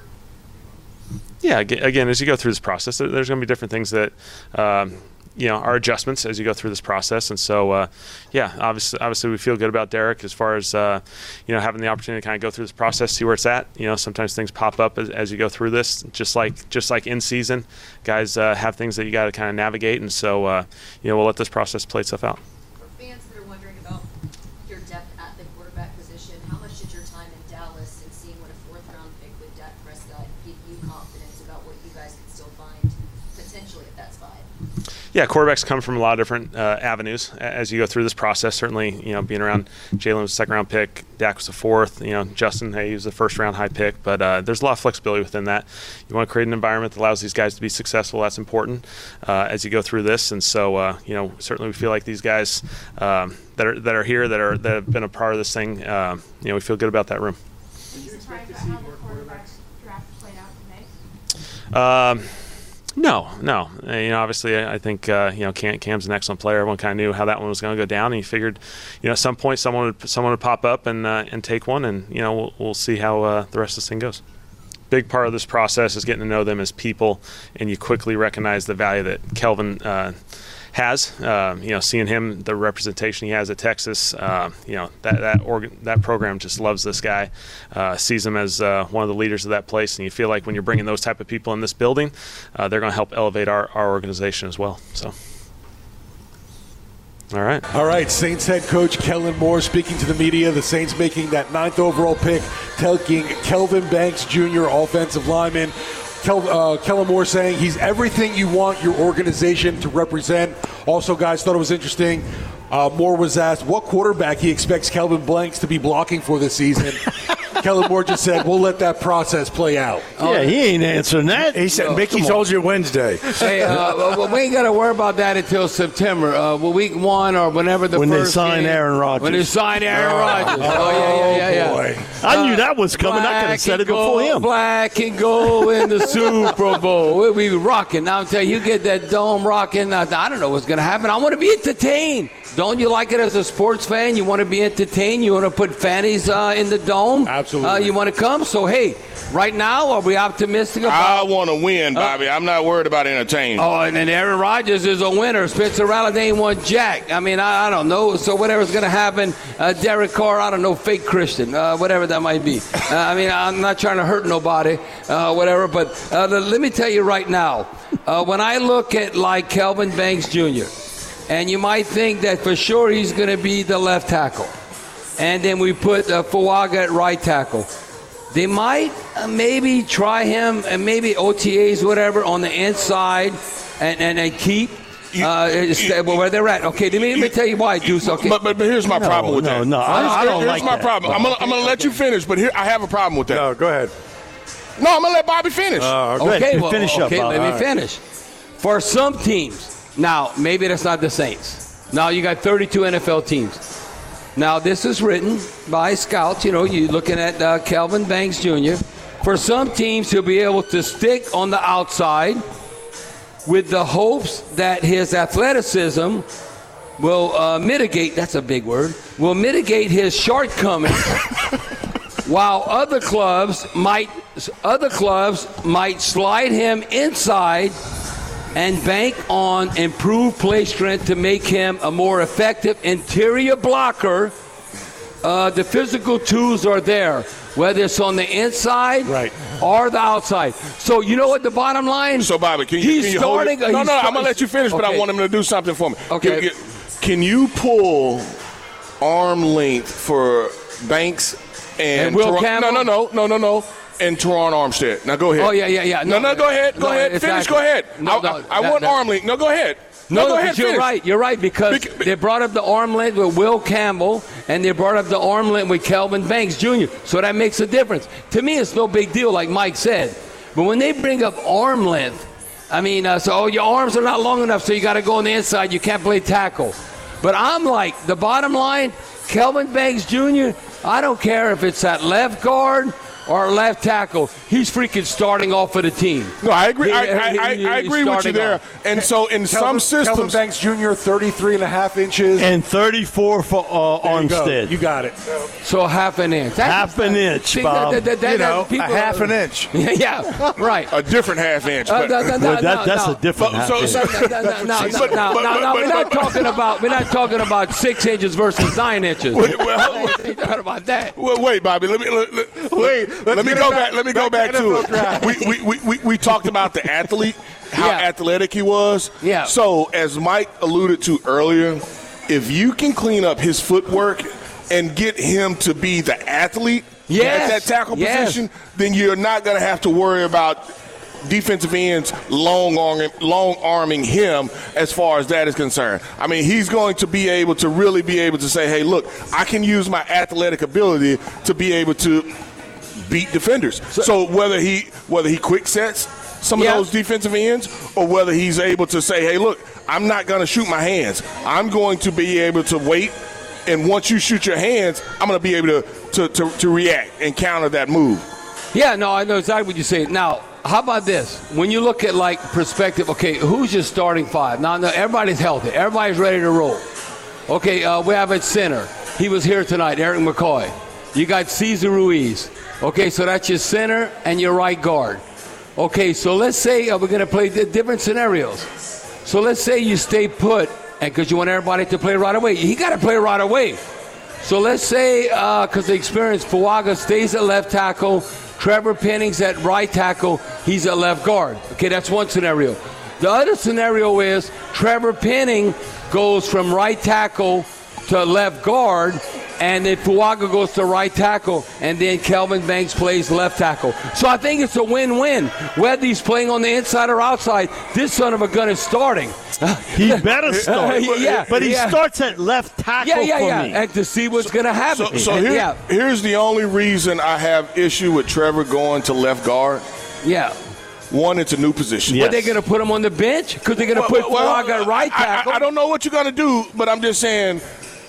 few months. Yeah, aga- again, as you go through this process, there, there's going to be different things that, um, you know, are adjustments as you go through this process. And so, uh, yeah, obviously, obviously we feel good about Derek as far as, uh, you know, having the opportunity to kind of go through this process, see where it's at. You know, sometimes things pop up as, as you go through this, just like just like in season, guys uh, have things that you got to kind of navigate. And so, uh, you know, we'll let this process play itself out. For fans that are wondering about your depth at the quarterback position, how much did your time in Dallas and seeing what a fourth round pick with Dak Prescott give you confidence about what you guys can still find potentially at that spot? Yeah, quarterbacks come from a lot of different uh, avenues a- as you go through this process. Certainly, you know, being around Jalen was a second round pick, Dak was a fourth. You know, Justin, hey, he was a first round high pick. But uh, there's a lot of flexibility within that. You want to create an environment that allows these guys to be successful. That's important uh, as you go through this. And so, uh, you know, certainly we feel like these guys um, that are that are here, that are that have been a part of this thing. Uh, you know, we feel good about that room. Are you surprised about how the quarterback draft played out today? Um, No, no. Uh, You know, obviously, I I think uh, you know Cam, Cam's an excellent player. Everyone kind of knew how that one was going to go down, and you figured, you know, at some point someone would someone would pop up and uh, and take one, and you know we'll, we'll see how uh, the rest of this thing goes. Big part of this process is getting to know them as people, and you quickly recognize the value that Kelvin uh, has. Um, you know, seeing him, the representation he has at Texas, uh, you know, that that organ, that program just loves this guy, uh, sees him as uh, one of the leaders of that place, and you feel like when you're bringing those type of people in this building, uh, they're going to help elevate our, our organization as well. So. All right. All right, Saints head coach Kellen Moore speaking to the media. The Saints making that ninth overall pick, taking Kelvin Banks Junior, offensive lineman. Kel, uh, Kellen Moore saying he's everything you want your organization to represent. Also, guys, thought it was interesting. Uh, Moore was asked what quarterback he expects Kelvin Banks to be blocking for this season. Kellen Moore just said, we'll let that process play out. Yeah, he ain't answering that. He said, No, Mickey come on. told you Wednesday. Hey, uh, well, we ain't got to worry about that until September. Uh, well, week one or whenever the When they first sign game- Aaron Rodgers. When they sign Aaron Rodgers. Oh, yeah, yeah, yeah, yeah. boy. I knew that was coming. I could have said it Black and before gold, him. Black and gold in the Super Bowl. We'll be rocking. Now, I'm telling you, you get that dome rocking. I, I don't know what's going to happen. I want to be entertained. Don't you like it as a sports fan? You want to be entertained? You want to put fannies uh, in the dome? Absolutely. Uh, you want to come? So, hey, right now, are we optimistic about I want to win, Bobby. I'm not worried about entertainment. Oh, and then Aaron Rodgers is a winner. Spencer Rattler ain't won jack. I mean, I, I don't know. So whatever's going to happen, uh, Derek Carr, I don't know, fake Christian, uh, whatever that might be. Uh, I mean, I'm not trying to hurt nobody, uh, whatever. But uh, let me tell you right now, uh, when I look at like Kelvin Banks Junior, and you might think that for sure he's going to be the left tackle, and then we put uh, Fuaga at right tackle. They might uh, maybe try him and maybe O T As, whatever, on the inside and, and, and keep uh, stay where they're at. Okay, let me, let me tell you why, Deuce. Okay. But, but, but here's my No, problem with no, that. no, I- I don't here's like my that. problem. I'm gonna, I'm gonna let you finish, but here I have a problem with that. No, go ahead. No, I'm gonna let Bobby finish. Uh, go Okay, ahead. well, Finish up, okay, Bob. let me All right. finish. For some teams, now maybe that's not the Saints. Now you got thirty-two N F L teams. Now this is written by scouts. You know, you're looking at uh, Kelvin Banks Junior For some teams, he'll be able to stick on the outside with the hopes that his athleticism will uh, mitigate. That's a big word. Will mitigate his shortcomings. While other clubs might other clubs might slide him inside and bank on improved play strength to make him a more effective interior blocker. Uh, the physical tools are there, whether it's on the inside right. or the outside. So you know what the bottom line? So Bobby, can you, he's can you starting. hold it? No, he's no, start- I'm gonna let you finish, but okay. I want him to do something for me. Okay. Can, can you pull arm length for Banks and, And Will Teron- Campbell? No, no, no, no, no, no. And Teron Armstead. Now go ahead. Oh, yeah, yeah, yeah. No, no, No, go ahead. Go no, ahead. exactly. Finish. Go ahead. No, I, no, I, I that- want that- arm length. No, go ahead. No, no, go no, ahead. but you're finish. right. You're right because Bec- they brought up the arm length with Will Campbell and they brought up the arm length with Kelvin Banks Junior So that makes a difference. To me, it's no big deal, like Mike said. But when they bring up arm length, I mean, uh, so oh, your arms are not long enough, so you got to go on the inside. You can't play tackle. But I'm like, the bottom line, Kelvin Banks Junior, I don't care if it's at left guard or left tackle. He's freaking starting off for the team. No, I agree. He- I, I, he- I, he- I he's agree with you starting there. off. And so in some Kelvin, systems, Kelvin Banks Junior, thirty-three and a half inches. And thirty-four for uh, There you go. Armstead. You got it. So half an inch. That's- Half an inch, See, Bob. that- that- that- You know, that- people- a half an inch. yeah, right. a different half inch. Uh, But, no, no, no, Well, that, no, that's no. a different But- half so- inch. so- No, no, no, no, But- no, but- no, no, but- we're not but- talking about we're not talking about six inches versus nine inches. Wait, well, We're talking about that. Well, wait, Bobby. Let me let, let- Wait, Let let's me get go it back. back- Let me go back back to to N F L draft. it. We, we, we, we, we talked about the athlete, how Yeah. athletic he was. Yeah. So as Mike alluded to earlier, if you can clean up his footwork and get him to be the athlete Yes. at that tackle Yes. position, then you're not going to have to worry about defensive ends long arming, long arming him as far as that is concerned. I mean, he's going to be able to really be able to say, hey, look, I can use my athletic ability to be able to beat defenders. So, so whether he whether he quick sets some Yeah. of those defensive ends or whether he's able to say, hey, look, I'm not going to shoot my hands. I'm going to be able to wait, and once you shoot your hands, I'm going to be able to, to, to, to react and counter that move. Yeah, no, I know exactly what you're saying. Now, how about this? When you look at like perspective, okay, who's your starting five? Now, no, everybody's healthy. Everybody's ready to roll. Okay, uh, we have at center. He was here tonight, Eric McCoy. You got Cesar Ruiz. Okay, so that's your center and your right guard. Okay, so let's say uh, we're going to play di- different scenarios. So let's say you stay put, and because you want everybody to play right away. He got to play right away. So let's say, because uh, the experience, Fuaga stays at left tackle, Trevor Penning's at right tackle, he's at left guard. Okay, that's one scenario. The other scenario is Trevor Penning goes from right tackle to left guard, and then Fuaga goes to right tackle, and then Kelvin Banks plays left tackle. So I think it's a win-win. Whether he's playing on the inside or outside, this son of a gun is starting. He better start. yeah, but he yeah. starts at left tackle Yeah, yeah, for yeah, me. and to see what's going to happen. So, so here, yeah, here's the only reason I have issue with Trevor going to left guard. yeah. One, it's a new position. But they're going to put him on the bench because they're going to put Fuaga at right I- I- tackle. I, don't know what you're going to do, but I'm just saying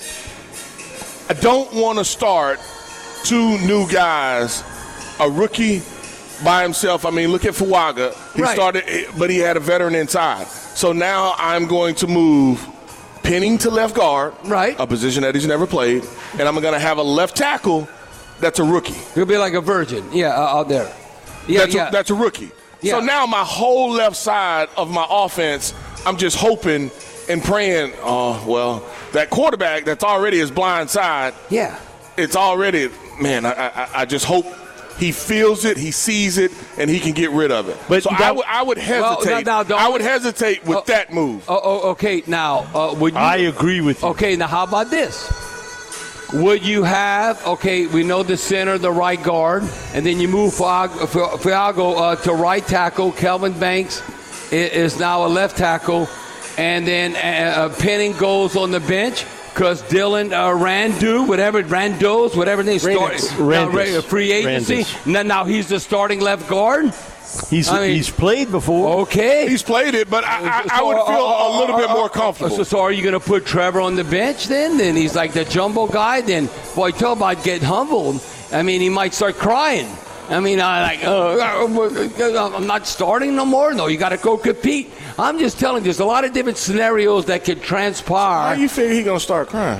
I don't want to start two new guys, a rookie by himself. I mean, look at Fuaga. He Right. started, but he had a veteran inside. So now I'm going to move Penning to left guard, right, a position that he's never played, and I'm going to have a left tackle that's a rookie. He'll be like a virgin, yeah, uh, out there. Yeah, that's, yeah. A, that's a rookie. Yeah. So now my whole left side of my offense, I'm just hoping and praying, oh, well, that quarterback that's already his blind side, yeah, it's already, man, I, I, I just hope he feels it, he sees it, and he can get rid of it. But so that- I would I would Well, hesitate. now- now, don't- I would hesitate with Oh, that move. Oh, oh, okay. Now, uh, would you? I agree with you. Okay, now how about this? Would you have? Okay, we know the center, the right guard, and then you move Fiago, Fiago uh, to right tackle. Kelvin Banks i- is now a left tackle, and then uh, Penning goes on the bench. Because Dylan uh, Randu, whatever, Randos, whatever they start, Randis. now, free agency. Randis. Now, now he's the starting left guard. He's I mean- he's played before. Okay. He's played it, but I, I, I would feel a little bit more comfortable. So, so are you going to put Trevor on the bench then? Then he's like the jumbo guy. Then, boy, talk about get humbled. I mean, he might start crying. I mean, I like, uh, I'm not starting no more. No, you got to go compete. I'm just telling you, there's a lot of different scenarios that could transpire. How you figure he gonna start crying?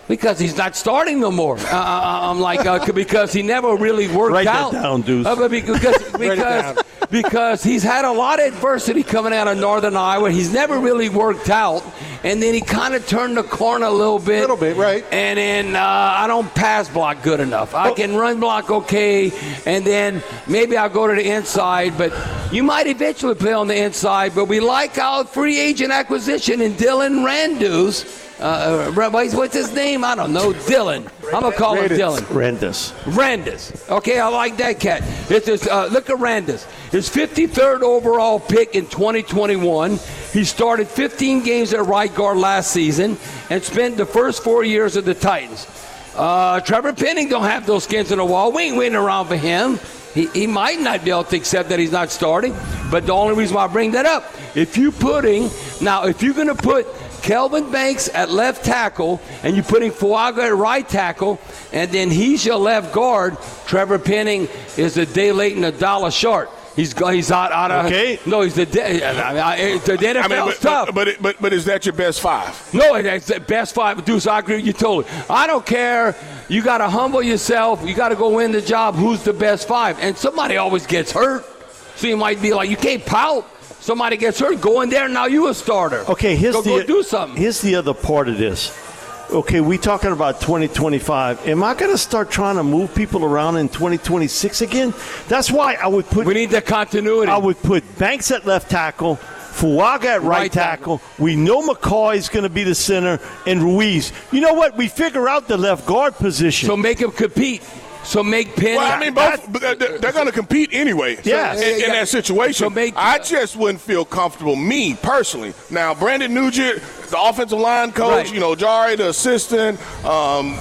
Because he's not starting no more. Uh, I'm like, uh, because he never really worked Write out. that down, Deuce. Uh, but because because, because he's had a lot of adversity coming out of Northern Iowa. He's never really worked out. And then he kind of turned the corner a little bit. A little bit, right. And then uh, I don't pass block good enough. I can run block okay, and then maybe I'll go to the inside. But you might eventually play on the inside. But we like our free agent acquisition in Dylan Randus. Uh, what's his name? I don't know. Dylan. I'm going to call him Dylan. Randus. Randus. Okay, I like that cat. It's just, uh, look at Randus. His fifty-third overall pick in twenty twenty-one. He started fifteen games at right guard last season and spent the first four years of the Titans. Uh, Trevor Penning don't have those skins in the wall. We ain't waiting around for him. He, he might not be able to accept that he's not starting, but the only reason why I bring that up, if you putting, now if you're going to put Kelvin Banks at left tackle, and you're putting Fuaga at right tackle, and then he's your left guard, Trevor Penning is a day late and a dollar short. He's he's out out of okay. No, he's the I mean, the N F L's I mean, but, tough. But, but, it, but but is that your best five? No, it's the best five. Deuce, I agree with you totally. I don't care. You got to humble yourself. You got to go win the job. Who's the best five? And somebody always gets hurt, so you might be like, you can't pout. Somebody gets hurt, go in there, now you a starter. Okay, here's go, the go do something. Here's the other part of this. Okay, we talking about twenty twenty-five. Am I going to start trying to move people around in twenty twenty-six again? That's why I would put. We need the continuity. I would put Banks at left tackle, Fuaga at right, right tackle. tackle. We know McCoy is going to be the center, and Ruiz. You know what? We figure out the left guard position. So make him compete. So make Penny. Well, I mean, both that, they're, they're going to compete anyway. Yeah, so, in, in that situation. So make, I just wouldn't feel comfortable, me personally. Now, Brandon Nugent, the offensive line coach, right. you know, Jari, the assistant, um,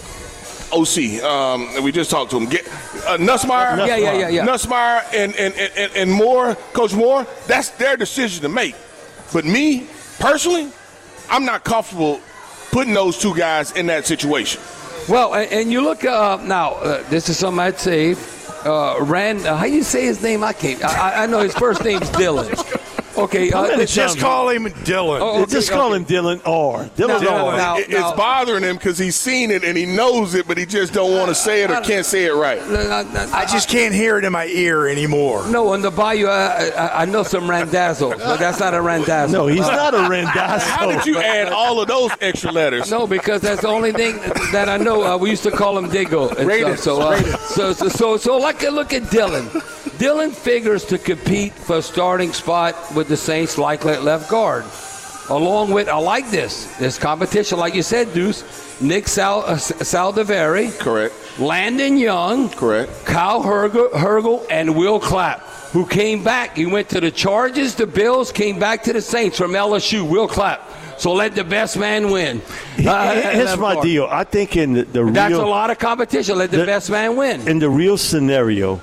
O C. Um, we just talked to him. Get, uh, Nussmeier, yeah, yeah, yeah, yeah. Nussmeier, and and, and and Moore, Coach Moore. That's their decision to make. But me personally, I'm not comfortable putting those two guys in that situation. Well, and, and you look uh, now. Uh, this is something I'd say. Uh, Rand, uh, how you say his name? I can't. I, I know his first name's Dylan. Okay, uh, let's just call him Dylan. Oh, okay, just call okay. him Dylan R. Dylan now, R. Now, it, now, it's bothering him because he's seen it and he knows it, but he just don't want to say it or can't say it right. I just can't hear it in my ear anymore. No, in the bayou, uh, I, I know some Randazzle, but that's not a Randazzle. No, he's not a Randazzle. How did you add all of those extra letters? No, because that's the only thing that I know. Uh, we used to call him Diggle. And stuff, so, uh, so, so, so, so, like, look at Dylan. Dylan figures to compete for a starting spot with the Saints, likely at left guard. Along with, I like this, this competition, like you said, Deuce, Nick Sal, uh, Saldiveri. Correct. Landon Young. Correct. Kyle Hergel, Hergel and Will Clapp, who came back. He went to the Chargers, the Bills, came back to the Saints from L S U, Will Clapp. So let the best man win. Uh, Here's my guard. deal. I think in the, the That's real... That's a lot of competition. Let the, the best man win. In the real scenario,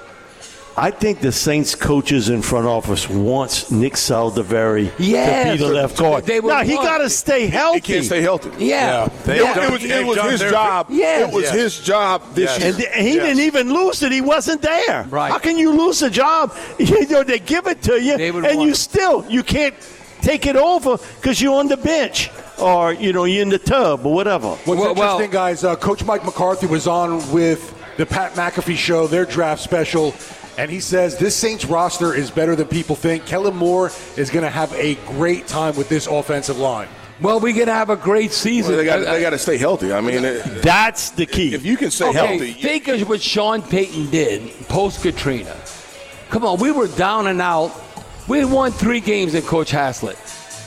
I think the Saints coaches in front office wants Nick Saldiveri yes. to be the left guard. Now he got to stay healthy. He can't stay healthy. Yeah, yeah. It, yeah. it was, it was his job. Yes. It was yes. his job this yes. year. And he yes. didn't even lose it. He wasn't there. Right. How can you lose a job? You know, they give it to you, and you still you can't take it over because you're on the bench. Or, you know, you're in the tub or whatever. What's well, interesting, well, guys, uh, Coach Mike McCarthy was on with the Pat McAfee Show, their draft special, and he says this Saints roster is better than people think. Kellen Moore is going to have a great time with this offensive line. Well, we're going to have a great season. Well, they got they got to stay healthy. I mean, it, that's the key. If you can stay okay, healthy. Think of what Sean Payton did post-Katrina. Come on, we were down and out. We won three games in Coach Haslett.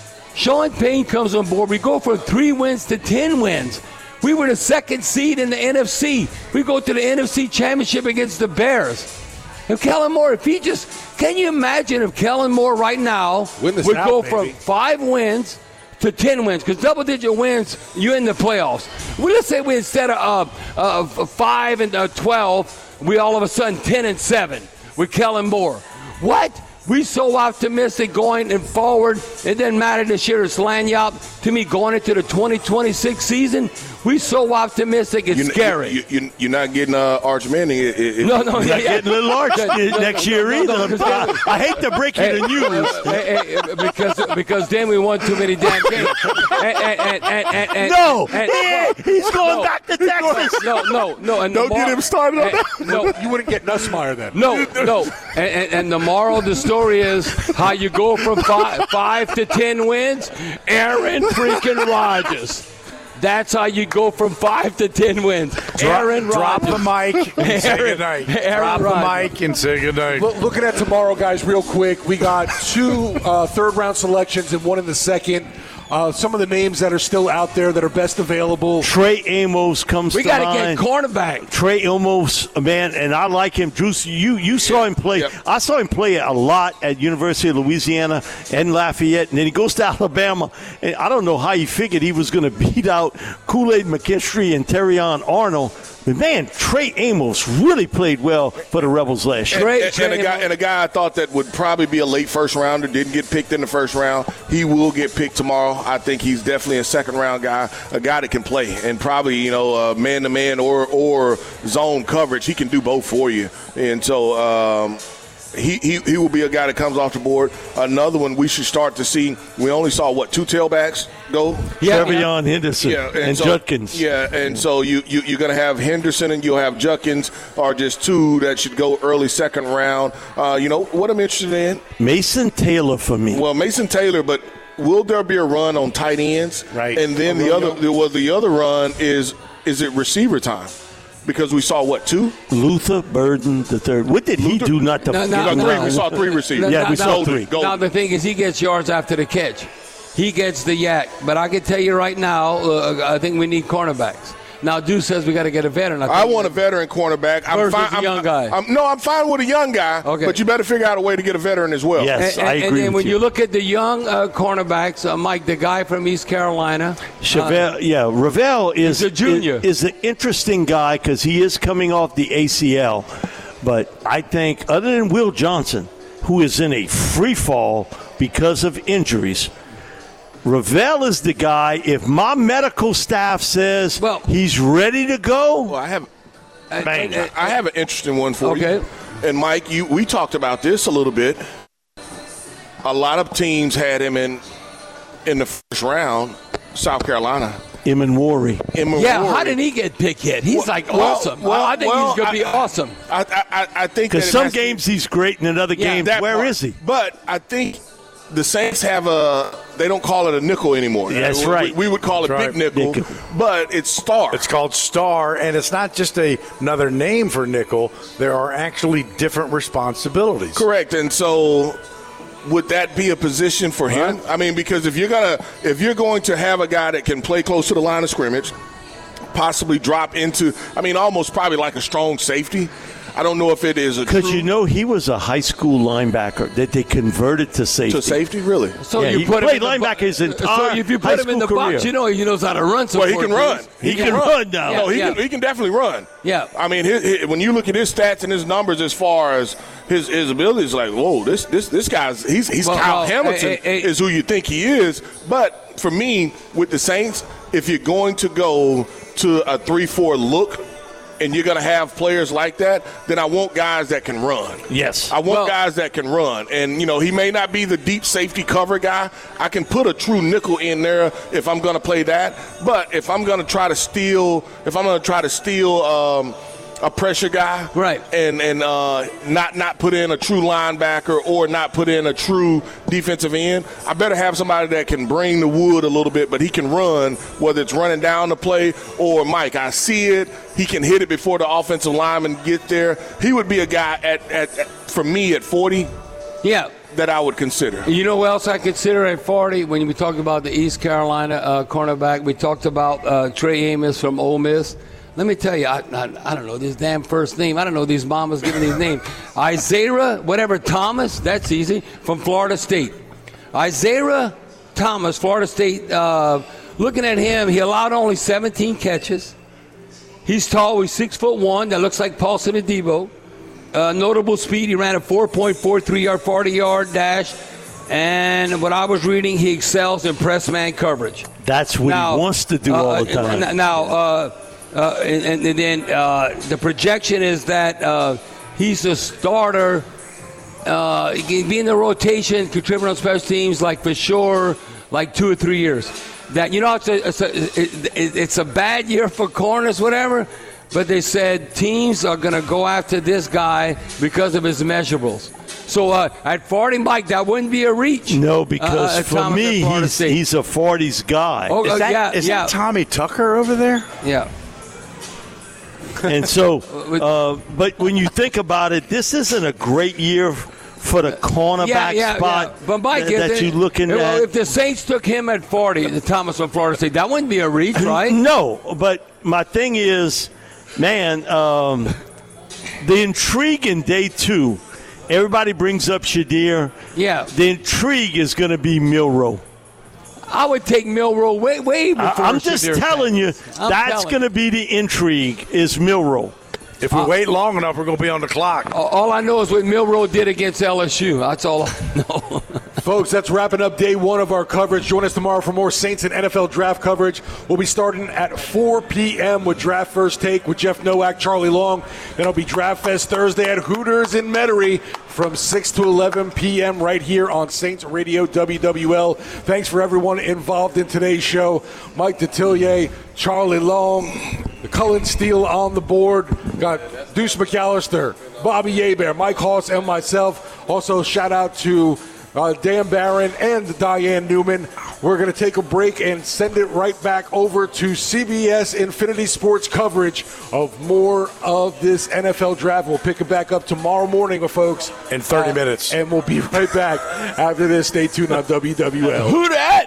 Sean Payton comes on board. We go from three wins to ten wins. We were the second seed in the N F C. We go to the N F C Championship against the Bears. If Kellen Moore, if he just, can you imagine if Kellen Moore right now would South, go baby. from five wins to ten wins? Because double-digit wins, you're in the playoffs. Well, let's say we instead of uh, uh, five and uh, twelve, we all of a sudden ten and seven with Kellen Moore. What? We so optimistic going and forward. It didn't matter this year. It's Lanyard. To me, going into the twenty twenty-six season, we so optimistic. It's you're, scary. You, you, you're not getting uh, Arch Manning. It, it, no, no, you're yeah, not yeah. getting Little Arch next no, year no, no, either. no, no, I hate to break you the news. Hey, hey, because because then we won too many damn games. And, and, and, and, and, no, and, yeah, he's going no, back to Texas. No, no, no. And Don't the get mor- him started on and, that. No, You wouldn't get Nussmeier then. no, no. And, and, and the moral of the story is how you go from five, five to ten wins. Aaron freaking Rodgers. That's how you go from five to ten wins. Aaron Drop Rodgers. the mic and say Aaron- goodnight. Aaron Drop the Rodgers. mic and say goodnight. Look, looking at tomorrow, guys, real quick, we got two uh, third-round selections and one in the second. Uh, some of the names that are still out there that are best available. Trey Amos comes We to got to mind. get cornerback. Trey Amos, man, and I like him. Juice, you you saw him play. Yep. I saw him play a lot at University of Louisiana and Lafayette, and then he goes to Alabama. And I don't know how he figured he was going to beat out Kool-Aid McKinstry and Terrion Arnold. But, man, Trey Amos really played well for the Rebels last year. And, and, and, a guy, and a guy I thought that would probably be a late first rounder, didn't get picked in the first round. He will get picked tomorrow. I think he's definitely a second round guy, a guy that can play and probably, you know, uh, man to man or or zone coverage. He can do both for you. And so um, he, he he will be a guy that comes off the board. Another one we should start to see. We only saw what two tailbacks go. Yeah, Trevion Henderson Yeah, and, so, Judkins. Yeah, and so you, you, you're going to have Henderson and you'll have Judkins are just two that should go early second round. Uh, you know, what I'm interested in? Mason Taylor for me. Well, Mason Taylor, but will there be a run on tight ends? Right. And then the other well, the other run is is it receiver time? Because we saw, what, two? Luther Burden the third. What did he do not to No, We no, saw no. three. We saw three receivers. Yeah, we no, saw no. three. Go. Now, the thing is, he gets yards after the catch. He gets the yak. But I can tell you right now, uh, I think we need cornerbacks. Now, Deuce says we got to get a veteran. I, I think want a veteran cornerback. I'm Versus fine. a I'm, young guy. I'm, no, I'm fine with a young guy. Okay. But you better figure out a way to get a veteran as well. Yes, And, I and, agree and then with when you. you look at the young uh, cornerbacks, uh, Mike, the guy from East Carolina, Chevelle, yeah, Ravel is he's a junior. Is, is an interesting guy because he is coming off the A C L. But I think, other than Will Johnson, who is in a free fall because of injuries, Ravel is the guy. If my medical staff says Well- he's ready to go, Well, I have uh, Bang. uh, I have an interesting one for you. Okay. And Mike, you we talked about this a little bit. A lot of teams had him in in the first round. South Carolina. Eamon Worry. Eamon yeah, Worry. how did he get picked yet? He's Well- like well, awesome. well, I think well, he's going to be I- awesome. I, I, I think Because that it some has to- games he's great, and in other Yeah, games, that where part. is he? But I think the Saints have a they don't call it a nickel anymore. That's We- right. We, would call That's it right. big nickel, Nickel. but it's star. It's called Star, and it's not just a, another name for nickel. There are actually different responsibilities. Correct. And so would that be a position for him? I mean, because if you're gonna if you're going to have a guy that can play close to the line of scrimmage, possibly drop into I mean almost probably like a strong safety. I don't know if it is a Because true you know he was a high school linebacker that they converted to safety. to safety, really. So Yeah, you he put him played in the linebacker bo- his entire So if you high put him in the school box, career. you know he knows how to run. Some Well, he can run. teams. He can run now. Yeah, No, he yeah. can he can definitely run. Yeah. I mean, his, his, when you look at his stats and his numbers as far as his his abilities, like, whoa, this this this guy's he's he's Well, Kyle well, Hamilton hey, hey, hey. is who you think he is. But for me, with the Saints, if you're going to go to a three four look, and you're going to have players like that, then I want guys that can run. Yes. I want Well- guys that can run. And, you know, he may not be the deep safety cover guy. I can put a true nickel in there if I'm going to play that. But if I'm going to try to steal, if I'm going to try to steal um, a pressure guy, Right. and and uh, not not put in a true linebacker or not put in a true defensive end, I better have somebody that can bring the wood a little bit, but he can run, whether it's running down the play or Mike, I see it, he can hit it before the offensive lineman get there. He would be a guy at, at, at for me at forty. Yeah. That I would consider. You know what else I consider at forty when we talk about the East Carolina uh, cornerback? We talked about uh, Trey Amos from Ole Miss. Let me tell you, I, I, I don't know this damn first name. I don't know these mamas giving these names. Isaiah, whatever, Thomas, that's easy, from Florida State. Isaiah Thomas, Florida State, uh, looking at him, he allowed only seventeen catches. He's tall, he's six foot one, that looks like Paulson Adebo. uh, notable speed. He ran a four point four three yard, forty yard dash. And what I was reading, he excels in press man coverage. That's what now, he wants to do uh, all the time. Now, uh, uh, and, and then uh, the projection is that uh, he's a starter. Uh, he can be in the rotation, contribute on special teams, like for sure, like two or three years. That you know, it's a it's a, it, it's a bad year for corners, whatever. But they said teams are going to go after this guy because of his measurables. So uh, at forty, Mike, that wouldn't be a reach. No, because uh, for Thomas me, he's, he's a forties guy. Oh, is that, yeah, is yeah. that Tommy Tucker over there? Yeah. And so, uh, but when you think about it, this isn't a great year for the cornerback yeah, yeah, spot yeah. But Mike, that, that they, you're looking well, at. If the Saints took him at forty, the Thomas from Florida State, that wouldn't be a reach, right? No, but my thing is, man, um, the intrigue in day two, everybody brings up Shadir. Yeah. The intrigue is going to be Milroe. I would take Milroe way, way before I, I'm just Shadir telling you, I'm that's telling going to be the intrigue is Milroe. If we uh, wait long enough, we're going to be on the clock. All I know is what Milroe did against L S U. That's all I know. Folks, that's wrapping up day one of our coverage. Join us tomorrow for more Saints and N F L draft coverage. We'll be starting at four p.m. with Draft First Take with Jeff Nowak, Charlie Long. Then it'll be Draft Fest Thursday at Hooters in Metairie from six to eleven p.m. right here on Saints Radio W W L. Thanks for everyone involved in today's show. Mike Detillier, Charlie Long, Cullen Steele on the board. Got Deuce McAllister, Bobby Yeabear, Mike Hoss, and myself. Also, shout out to Uh, Dan Barron and Diane Newman. We're going to take a break and send it right back over to C B S Infinity Sports coverage of more of this N F L draft. We'll pick it back up tomorrow morning, folks. In thirty uh, minutes. And we'll be right back after this. Stay tuned on W W L. Who dat?